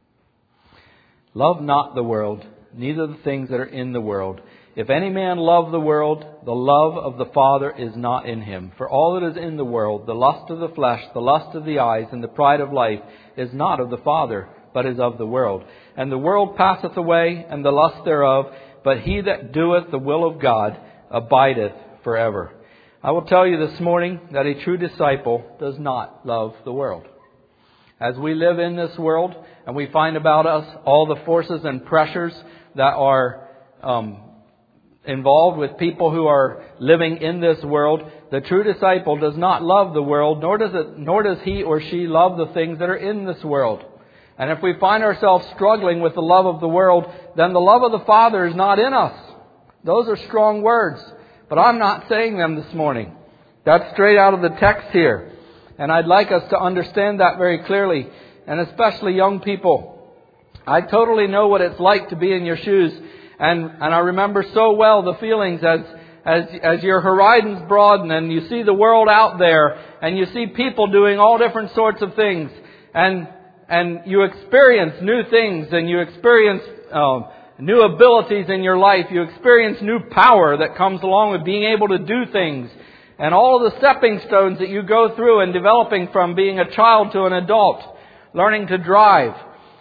Love not the world, neither the things that are in the world. If any man love the world, the love of the Father is not in him. For all that is in the world, the lust of the flesh, the lust of the eyes, and the pride of life, is not of the Father, but is of the world. And the world passeth away, and the lust thereof, but he that doeth the will of God abideth forever. I will tell you this morning that a true disciple does not love the world. As we live in this world and we find about us all the forces and pressures that are um, involved with people who are living in this world, the true disciple does not love the world, nor does it, nor does he or she love the things that are in this world. And if we find ourselves struggling with the love of the world, then the love of the Father is not in us. Those are strong words, but I'm not saying them this morning. That's straight out of the text here. And I'd like us to understand that very clearly, and especially young people. I totally know what it's like to be in your shoes, and, and I remember so well the feelings as, as, as your horizons broaden and you see the world out there, and you see people doing all different sorts of things, and and you experience new things, and you experience um, new abilities in your life. You experience new power that comes along with being able to do things. And all of the stepping stones that you go through in developing from being a child to an adult, learning to drive.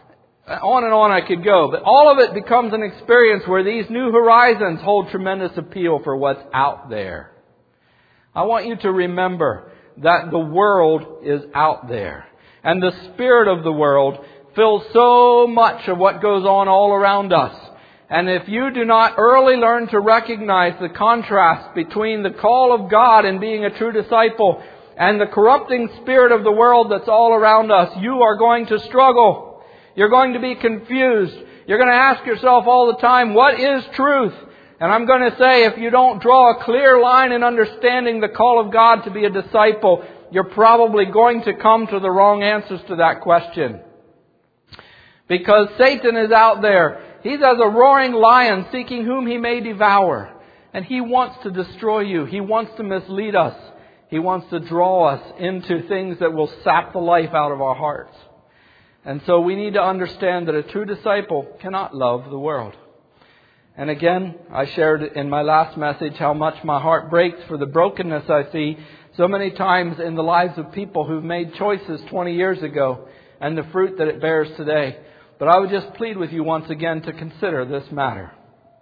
On and on I could go. But all of it becomes an experience where these new horizons hold tremendous appeal for what's out there. I want you to remember that the world is out there. And the spirit of the world fills so much of what goes on all around us. And if you do not early learn to recognize the contrast between the call of God and being a true disciple and the corrupting spirit of the world that's all around us, you are going to struggle. You're going to be confused. You're going to ask yourself all the time, what is truth? And I'm going to say, if you don't draw a clear line in understanding the call of God to be a disciple, you're probably going to come to the wrong answers to that question. Because Satan is out there. He's as a roaring lion seeking whom he may devour. And he wants to destroy you. He wants to mislead us. He wants to draw us into things that will sap the life out of our hearts. And so we need to understand that a true disciple cannot love the world. And again, I shared in my last message how much my heart breaks for the brokenness I see so many times in the lives of people who've made choices twenty years ago and the fruit that it bears today. But I would just plead with you once again to consider this matter.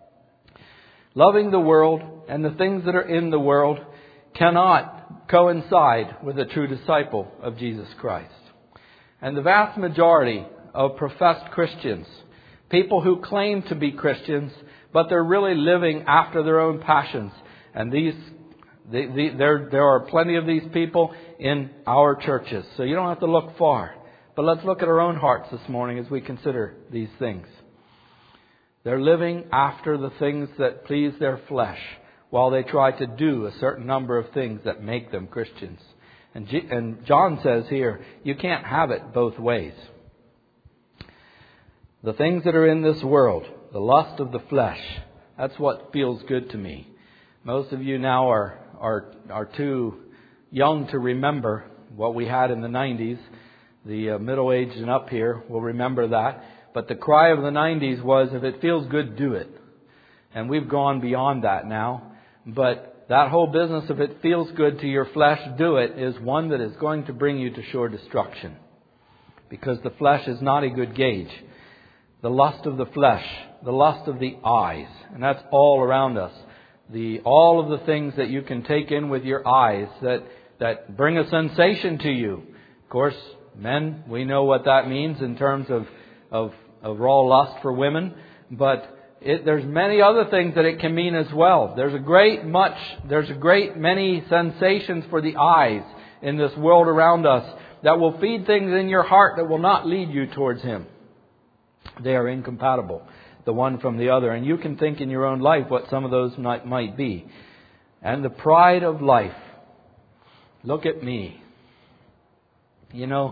Loving the world and the things that are in the world cannot coincide with a true disciple of Jesus Christ. And the vast majority of professed Christians, people who claim to be Christians, but they're really living after their own passions. And these, the, the, there, there are plenty of these people in our churches. So you don't have to look far. But let's look at our own hearts this morning as we consider these things. They're living after the things that please their flesh while they try to do a certain number of things that make them Christians. And, G- and John says here, you can't have it both ways. The things that are in this world, the lust of the flesh, that's what feels good to me. Most of you now are, are, are too young to remember what we had in the nineties. The uh, middle-aged and up here will remember that. But the cry of the nineties was, if it feels good, do it. And we've gone beyond that now. But that whole business, if it feels good to your flesh, do it, is one that is going to bring you to sure destruction. Because the flesh is not a good gauge. The lust of the flesh, the lust of the eyes, and that's all around us. The all of the things that you can take in with your eyes that, that bring a sensation to you. Of course, men, we know what that means in terms of, of, of raw lust for women. But it, there's many other things that it can mean as well. There's a great much, there's a great many sensations for the eyes in this world around us that will feed things in your heart that will not lead you towards Him. They are incompatible, the one from the other. And you can think in your own life what some of those might, might be. And the pride of life. Look at me. You know,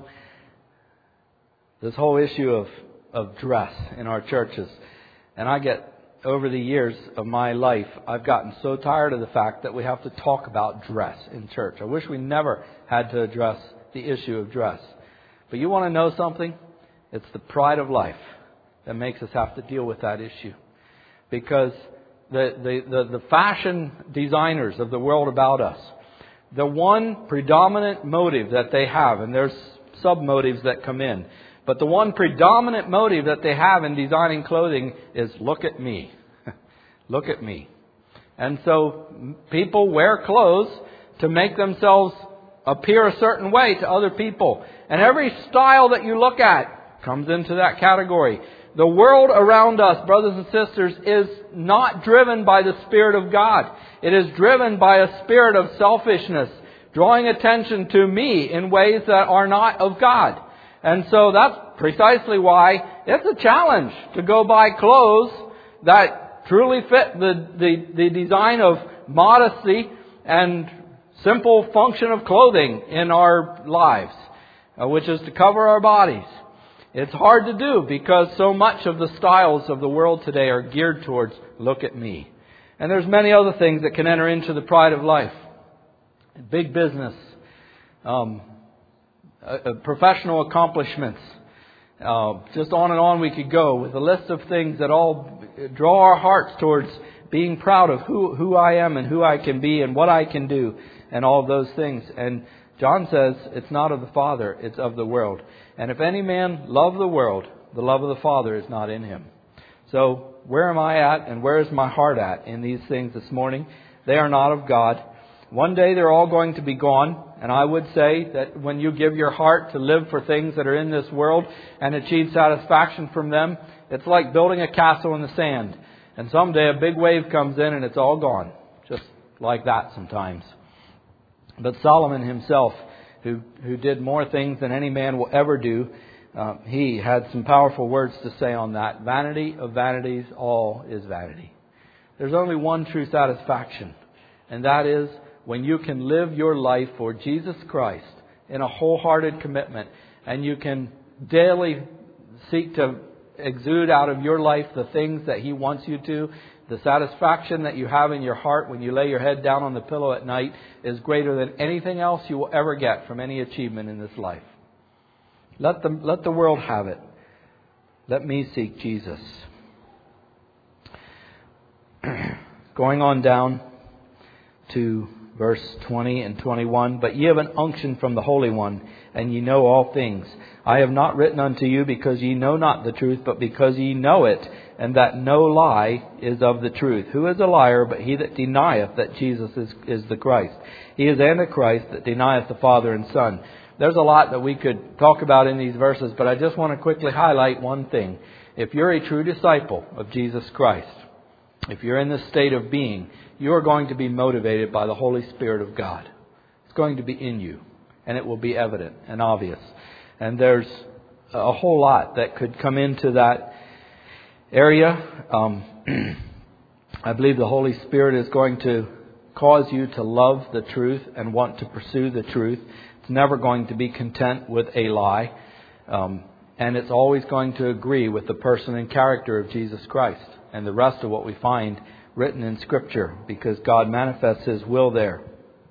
this whole issue of, of dress in our churches. And I get, over the years of my life, I've gotten so tired of the fact that we have to talk about dress in church. I wish we never had to address the issue of dress. But you want to know something? It's the pride of life that makes us have to deal with that issue. Because the, the, the, the fashion designers of the world about us, the one predominant motive that they have, and there's sub-motives that come in, but the one predominant motive that they have in designing clothing is, look at me. Look at me. And so people wear clothes to make themselves appear a certain way to other people. And every style that you look at comes into that category. The world around us, brothers and sisters, is not driven by the Spirit of God. It is driven by a spirit of selfishness, drawing attention to me in ways that are not of God. And so that's precisely why it's a challenge to go buy clothes that truly fit the, the, the design of modesty and simple function of clothing in our lives, uh, which is to cover our bodies. It's hard to do because so much of the styles of the world today are geared towards, look at me. And there's many other things that can enter into the pride of life. Big business, um, uh, professional accomplishments, uh, just on and on we could go with a list of things that all draw our hearts towards being proud of who, who I am and who I can be and what I can do and all of those things. And John says it's not of the Father, it's of the world. And if any man love the world, the love of the Father is not in him. So where am I at and where is my heart at in these things this morning? They are not of God. One day they're all going to be gone. And I would say that when you give your heart to live for things that are in this world and achieve satisfaction from them, it's like building a castle in the sand. And someday a big wave comes in and it's all gone. Just like that sometimes. But Solomon himself, who, who did more things than any man will ever do, uh, he had some powerful words to say on that. Vanity of vanities, all is vanity. There's only one true satisfaction, and that is when you can live your life for Jesus Christ in a wholehearted commitment, and you can daily seek to exude out of your life the things that He wants you to. The satisfaction that you have in your heart when you lay your head down on the pillow at night is greater than anything else you will ever get from any achievement in this life. Let the, let the world have it. Let me seek Jesus. Going on down to verse twenty and twenty-one. But ye have an unction from the Holy One, and ye know all things. I have not written unto you because ye know not the truth, but because ye know it, and that no lie is of the truth. Who is a liar but he that denieth that Jesus is, is the Christ? He is Antichrist that denieth the Father and Son. There's a lot that we could talk about in these verses, but I just want to quickly highlight one thing. If you're a true disciple of Jesus Christ, if you're in this state of being, you are going to be motivated by the Holy Spirit of God. It's going to be in you, and it will be evident and obvious. And there's a whole lot that could come into that area, um, I believe the Holy Spirit is going to cause you to love the truth and want to pursue the truth. It's never going to be content with a lie. Um, and it's always going to agree with the person and character of Jesus Christ and the rest of what we find written in Scripture, because God manifests His will there.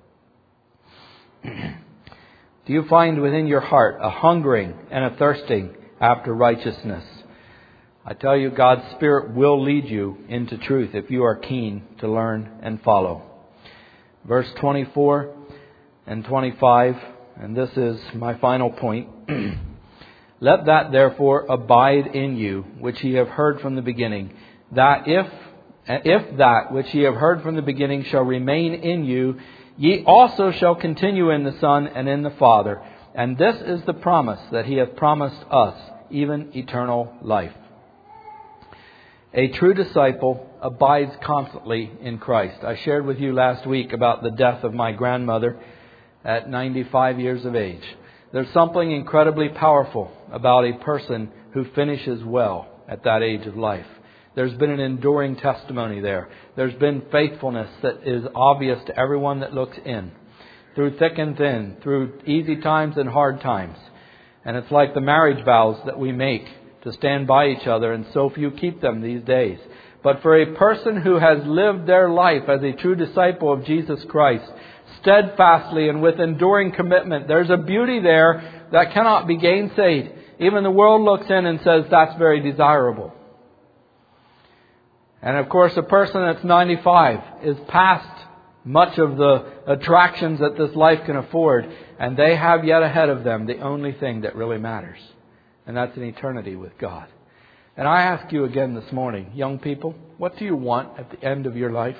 Do you find within your heart a hungering and a thirsting after righteousness? I tell you, God's Spirit will lead you into truth if you are keen to learn and follow. Verse twenty-four and twenty-five, and this is my final point. Let that therefore abide in you, which ye have heard from the beginning, that if if that which ye have heard from the beginning shall remain in you, ye also shall continue in the Son and in the Father. And this is the promise that He hath promised us, even eternal life. A true disciple abides constantly in Christ. I shared with you last week about the death of my grandmother at ninety-five years of age. There's something incredibly powerful about a person who finishes well at that age of life. There's been an enduring testimony there. There's been faithfulness that is obvious to everyone that looks in. Through thick and thin, through easy times and hard times. And it's like the marriage vows that we make to stand by each other, and so few keep them these days. But for a person who has lived their life as a true disciple of Jesus Christ, steadfastly and with enduring commitment, there's a beauty there that cannot be gainsaid. Even the world looks in and says that's very desirable. And of course, a person that's ninety-five is past much of the attractions that this life can afford, and they have yet ahead of them the only thing that really matters, and that's an eternity with God. And I ask you again this morning, young people, what do you want at the end of your life?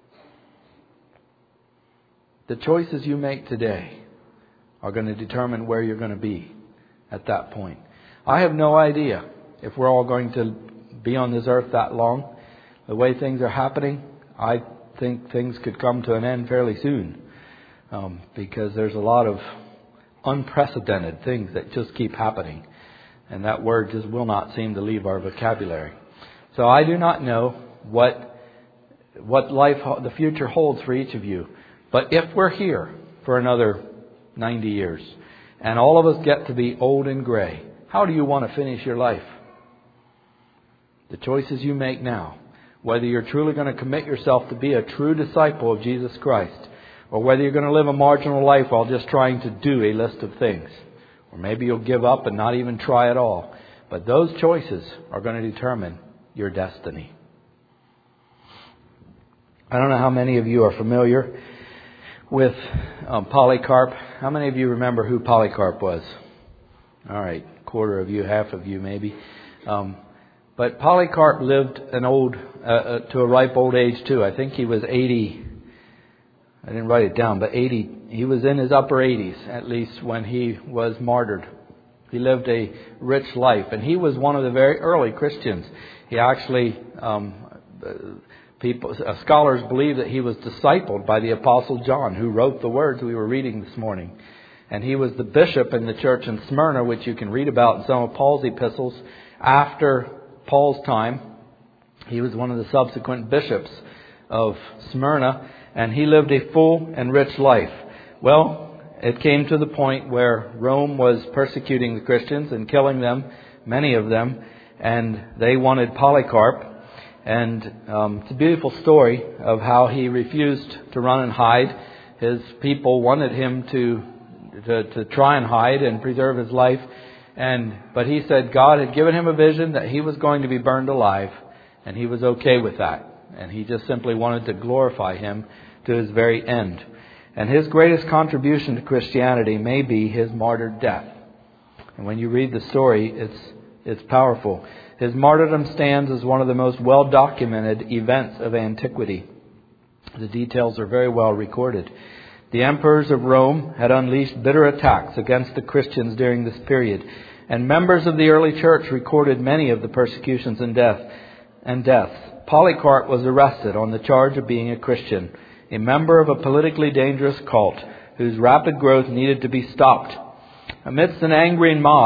The choices you make today are going to determine where you're going to be at that point. I have no idea if we're all going to be on this earth that long. The way things are happening, I think things could come to an end fairly soon, um, because there's a lot of unprecedented things that just keep happening. And that word just will not seem to leave our vocabulary. So I do not know what what life, the future holds for each of you. But if we're here for another ninety years, and all of us get to be old and gray, how do you want to finish your life? The choices you make now, whether you're truly going to commit yourself to be a true disciple of Jesus Christ, or whether you're going to live a marginal life while just trying to do a list of things. Or maybe you'll give up and not even try at all. But those choices are going to determine your destiny. I don't know how many of you are familiar with um, Polycarp. How many of you remember who Polycarp was? All right, quarter of you, half of you maybe. Um, but Polycarp lived an old uh, uh, to a ripe old age too. I think he was eighty. I didn't write it down, but eighty. He was in his upper eighties, at least, when he was martyred. He lived a rich life, and he was one of the very early Christians. He actually, um, people, uh, scholars believe that he was discipled by the Apostle John, who wrote the words we were reading this morning. And he was the bishop in the church in Smyrna, which you can read about in some of Paul's epistles. After Paul's time, he was one of the subsequent bishops of Smyrna, and he lived a full and rich life. Well, it came to the point where Rome was persecuting the Christians and killing them, many of them, and they wanted Polycarp. And um, it's a beautiful story of how he refused to run and hide. His people wanted him to, to, to try and hide and preserve his life. And but he said God had given him a vision that he was going to be burned alive, and he was okay with that. And he just simply wanted to glorify Him to his very end. And his greatest contribution to Christianity may be his martyred death. And when you read the story, it's it's powerful. His martyrdom stands as one of the most well-documented events of antiquity. The details are very well recorded. The emperors of Rome had unleashed bitter attacks against the Christians during this period, and members of the early church recorded many of the persecutions and death and deaths. Polycarp was arrested on the charge of being a Christian, a member of a politically dangerous cult whose rapid growth needed to be stopped. Amidst an angry mob,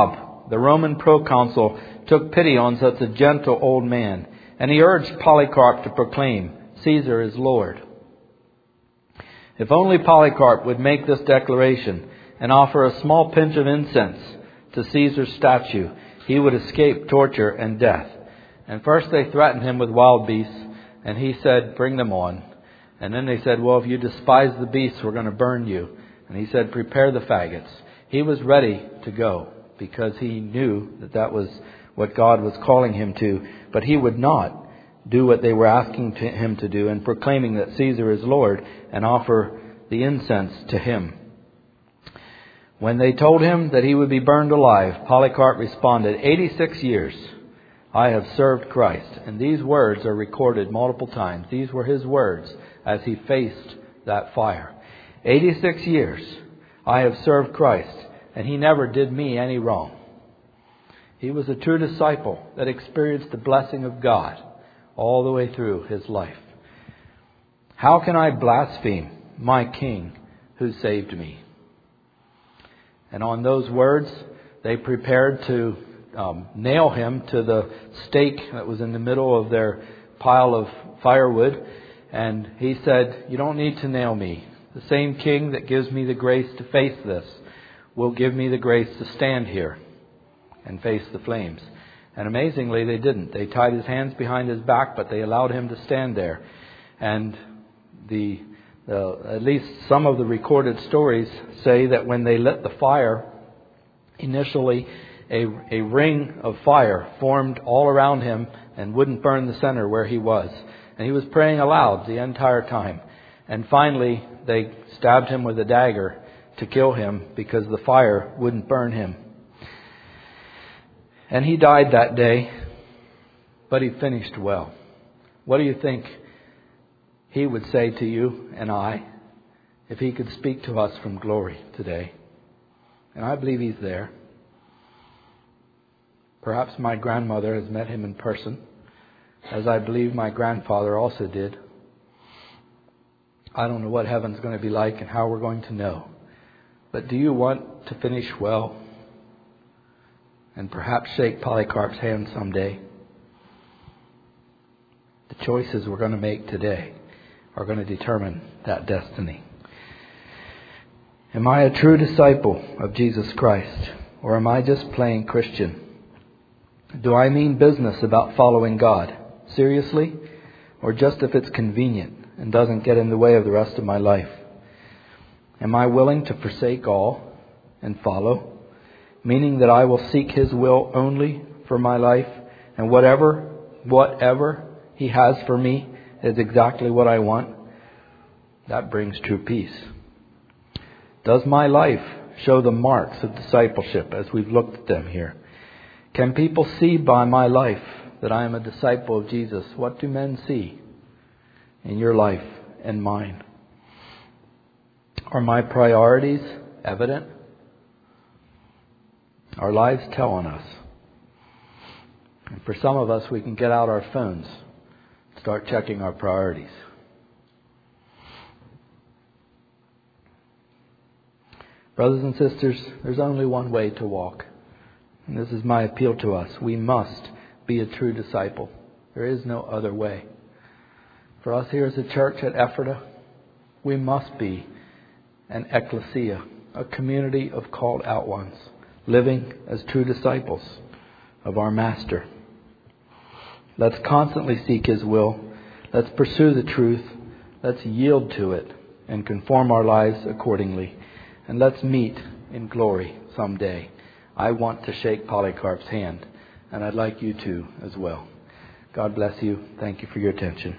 The Roman proconsul took pity on such a gentle old man, and he urged Polycarp to proclaim, "Caesar is Lord." If only Polycarp would make this declaration and offer a small pinch of incense to Caesar's statue, he would escape torture and death. And first they threatened him with wild beasts, and he said, "Bring them on." And then they said, "Well, if you despise the beasts, we're going to burn you." And he said, "Prepare the faggots." He was ready to go because he knew that that was what God was calling him to. But he would not do what they were asking to him to do, and proclaiming that Caesar is Lord, and offer the incense to him. When they told him that he would be burned alive, Polycarp responded, eighty-six years I have served Christ." And these words are recorded multiple times. These were his words as he faced that fire. eighty-six years I have served Christ, and he never did me any wrong. He was a true disciple that experienced the blessing of God all the way through his life. How can I blaspheme my King who saved me? And on those words, they prepared to um, nail him to the stake that was in the middle of their pile of firewood. And he said, "You don't need to nail me. The same King that gives me the grace to face this will give me the grace to stand here and face the flames." And amazingly, they didn't. They tied his hands behind his back, but they allowed him to stand there. And the, the at least some of the recorded stories say that when they lit the fire, initially a, a ring of fire formed all around him and wouldn't burn the center where he was. And he was praying aloud the entire time. And finally, they stabbed him with a dagger to kill him because the fire wouldn't burn him. And he died that day, but he finished well. What do you think he would say to you and I if he could speak to us from glory today? And I believe he's there. Perhaps my grandmother has met him in person, as I believe my grandfather also did. I don't know what heaven's going to be like and how we're going to know. But do you want to finish well? And perhaps shake Polycarp's hand someday? The choices we're going to make today are going to determine that destiny. Am I a true disciple of Jesus Christ? Or am I just playing Christian? Do I mean business about following God? Seriously? Or just if it's convenient and doesn't get in the way of the rest of my life? Am I willing to forsake all and follow? Meaning that I will seek His will only for my life, and whatever, whatever He has for me is exactly what I want. That brings true peace. Does my life show the marks of discipleship as we've looked at them here? Can people see by my life that I am a disciple of Jesus? What do men see in your life and mine? Are my priorities evident? Our lives tell on us. And for some of us, we can get out our phones, start checking our priorities. Brothers and sisters, there's only one way to walk. And this is my appeal to us. We must be a true disciple. There is no other way. For us here as a church at Ephrata, we must be an ecclesia, a community of called out ones, living as true disciples of our Master. Let's constantly seek His will. Let's pursue the truth. Let's yield to it and conform our lives accordingly. And let's meet in glory someday. I want to shake Polycarp's hand, and I'd like you to as well. God bless you. Thank you for your attention.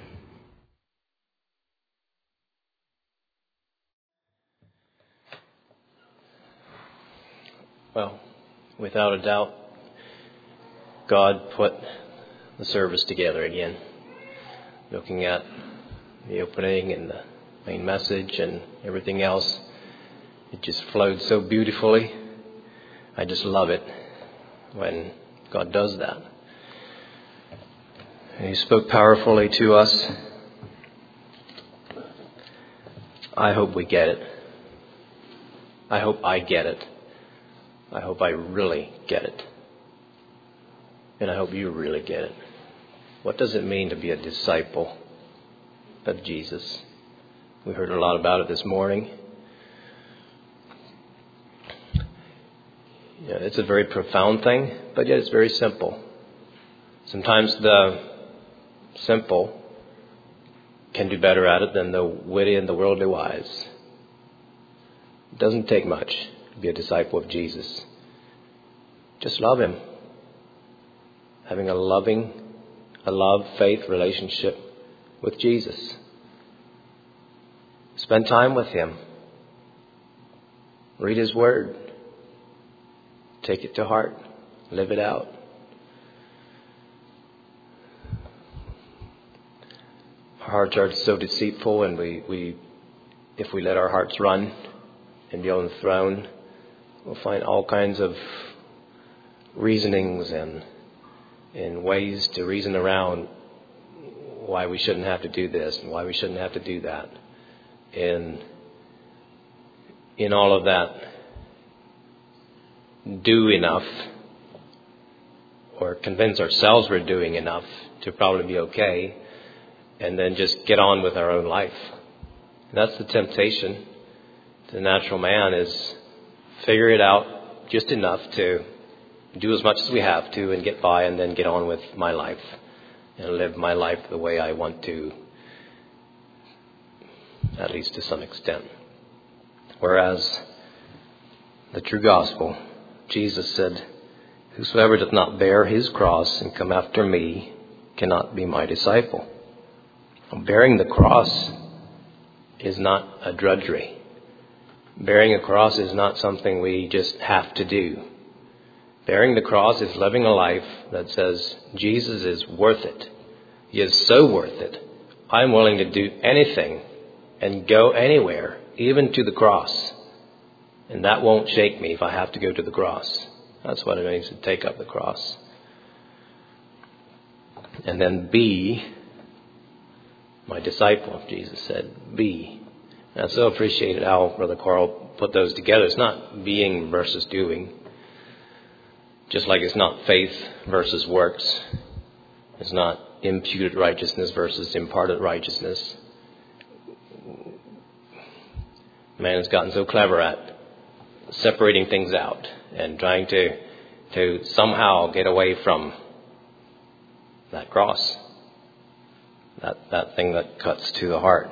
Well, without a doubt, God put the service together again. Looking at the opening and the main message and everything else, it just flowed so beautifully. I just love it when God does that. And He spoke powerfully to us. I hope we get it. I hope I get it. I hope I really get it. and I hope you really get it. What does it mean to be a disciple of Jesus? We heard a lot about it this morning. Yeah, it's a very profound thing, but yet it's very simple. Sometimes the simple can do better at it than the witty and the worldly wise. It doesn't take much to be a disciple of Jesus. Just love him. Having a loving, a love, faith relationship with Jesus. Spend time with him. Read his word. Take it to heart. Live it out. Our hearts are so deceitful, and we, we if we let our hearts run and be on the throne, we'll find all kinds of reasonings and, and ways to reason around why we shouldn't have to do this and why we shouldn't have to do that. And in all of that, do enough or convince ourselves we're doing enough to probably be okay, and then just get on with our own life. And that's the temptation to the natural man, is figure it out just enough to do as much as we have to and get by, and then get on with my life and live my life the way I want to, at least to some extent. Whereas the true gospel, Jesus said, whosoever doth not bear his cross and come after me cannot be my disciple. Bearing the cross is not a drudgery. Bearing a cross is not something we just have to do. Bearing the cross is living a life that says, Jesus is worth it. He is so worth it. I'm willing to do anything and go anywhere, even to the cross. And that won't shake me if I have to go to the cross. That's what it means to take up the cross. And then be my disciple, Jesus said, be. And I so appreciated how Brother Carl put those together. It's not being versus doing. Just like it's not faith versus works. It's not imputed righteousness versus imparted righteousness. Man has gotten so clever at separating things out and trying to to somehow get away from that cross. That that thing that cuts to the heart.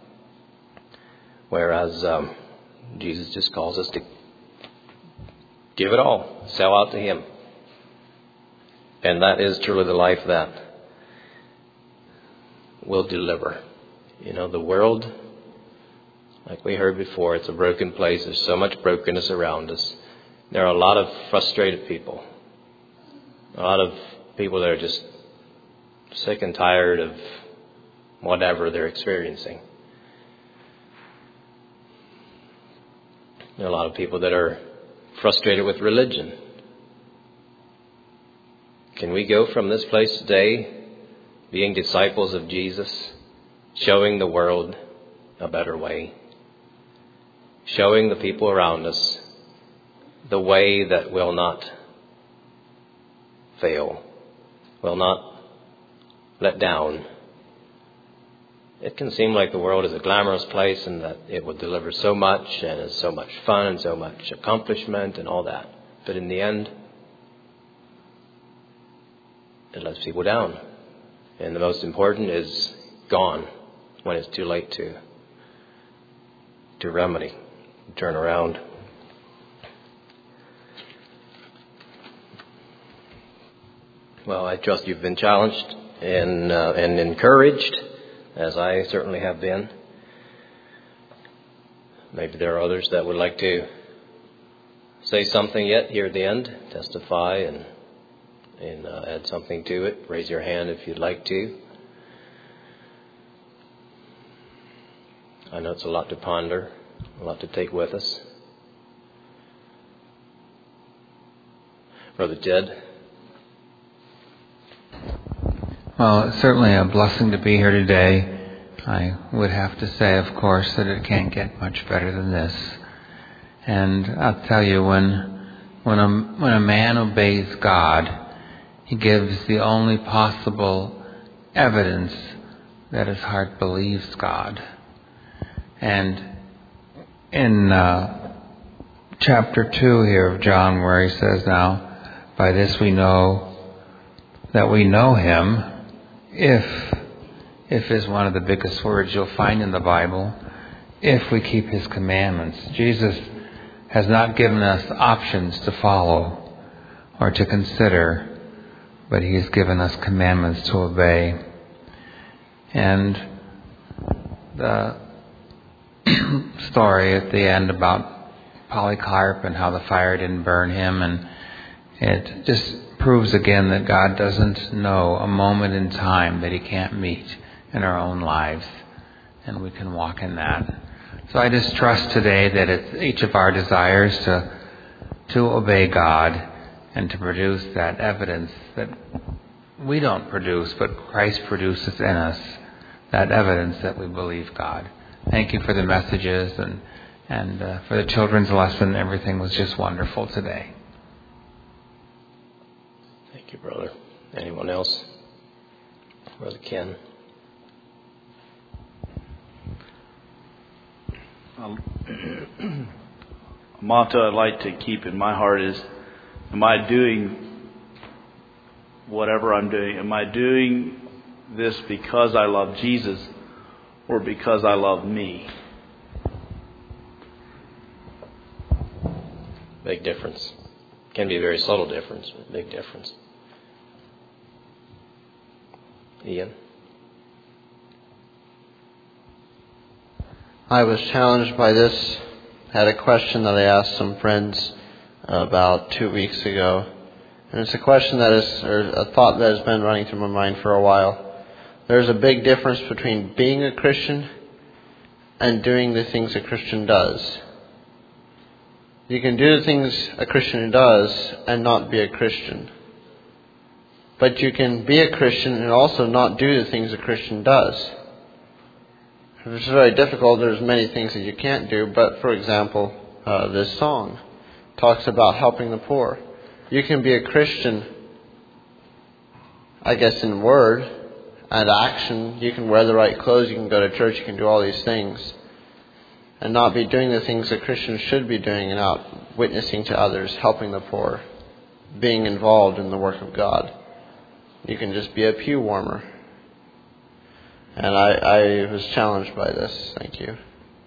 Whereas um, Jesus just calls us to give it all, sell out to him. And that is truly the life that will deliver. You know, the world, like we heard before, it's a broken place. There's so much brokenness around us. There are a lot of frustrated people. A lot of people that are just sick and tired of whatever they're experiencing. There are a lot of people that are frustrated with religion. Can we go from this place today being disciples of Jesus, showing the world a better way, showing the people around us the way that will not fail, will not let down? It can seem like the world is a glamorous place and that it will deliver so much and is so much fun and so much accomplishment and all that. But in the end, it lets people down. And the most important is gone when it's too late to to remedy, turn around. Well, I trust you've been challenged and uh, and encouraged, as I certainly have been. Maybe there are others that would like to say something yet here at the end, testify and and uh, add something to it. Raise your hand if you'd like to. I know it's a lot to ponder, a lot to take with us. Brother Jed. Well, it's certainly a blessing to be here today. I would have to say, of course, that it can't get much better than this. And I'll tell you, when when a, when a man obeys God, he gives the only possible evidence that his heart believes God. And in uh, chapter two here of John, where he says, now, by this we know that we know him, if, if is one of the biggest words you'll find in the Bible, if we keep his commandments. Jesus has not given us options to follow or to consider, but he has given us commandments to obey. And the story at the end about Polycarp and how the fire didn't burn him, and it just proves again that God doesn't know a moment in time that he can't meet in our own lives, and we can walk in that. So I just trust today that it's each of our desires to to obey God and to produce that evidence that we don't produce, but Christ produces in us, that evidence that we believe God. Thank you for the messages and and uh, for the children's lesson. Everything was just wonderful today. Thank you, brother. Anyone else? Brother Ken. A motto I'd like to keep in my heart is, am I doing whatever I'm doing? Am I doing this because I love Jesus or because I love me? Big difference. Can be a very subtle difference, but big difference. Ian? I was challenged by this. Had a question that I asked some friends about two weeks ago. And it's a question that is, or a thought that has been running through my mind for a while. There's a big difference between being a Christian and doing the things a Christian does. You can do the things a Christian does and not be a Christian. But you can be a Christian and also not do the things a Christian does. It's very difficult. There's many things that you can't do. But, for example, uh, this song talks about helping the poor. You can be a Christian, I guess, in word and action. You can wear the right clothes. You can go to church. You can do all these things. And not be doing the things that Christians should be doing and out witnessing to others, helping the poor, being involved in the work of God. You can just be a pew warmer. And I, I was challenged by this. Thank you.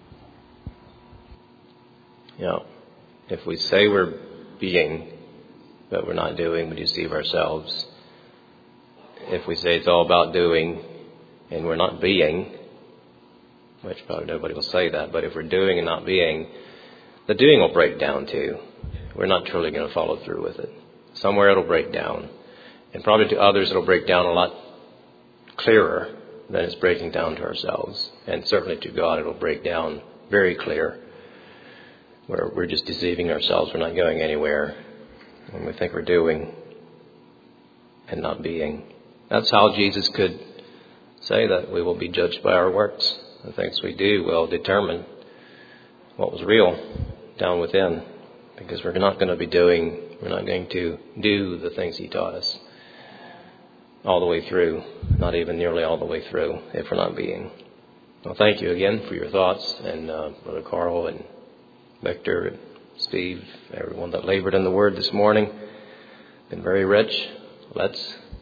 Yeah. If we say we're being, but we're not doing, we deceive ourselves. If we say it's all about doing and we're not being, which probably nobody will say that, but if we're doing and not being, the doing will break down too. We're not truly going to follow through with it. Somewhere it'll break down. And probably to others it'll break down a lot clearer than it's breaking down to ourselves. And certainly to God it'll break down very clear, where we're just deceiving ourselves. We're not going anywhere when we think we're doing and not being. That's how Jesus could say that we will be judged by our works. The things we do will determine what was real down within, because we're not going to be doing, we're not going to do the things he taught us all the way through, not even nearly all the way through, if we're not being. Well, thank you again for your thoughts, and uh, Brother Carl and Victor and Steve, everyone that labored in the Word this morning. Been very rich. Let's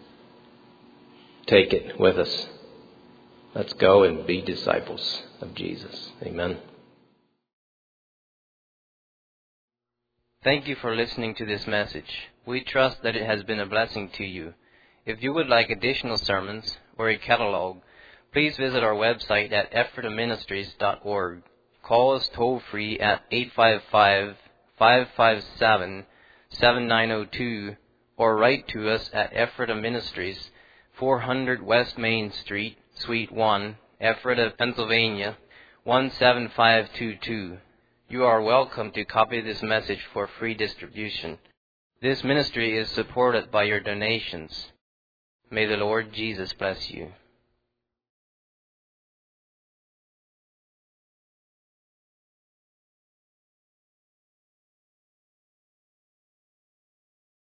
take it with us. Let's go and be disciples of Jesus. Amen. Thank you for listening to this message. We trust that it has been a blessing to you. If you would like additional sermons or a catalog, please visit our website at ephrata ministries dot org. Call us toll-free at eight five five, five five seven, seven nine zero two or write to us at Ephrata Ministries, four hundred West Main Street, Suite one, Ephrata, Pennsylvania, one seven five two two. You are welcome to copy this message for free distribution. This ministry is supported by your donations. May the Lord Jesus bless you.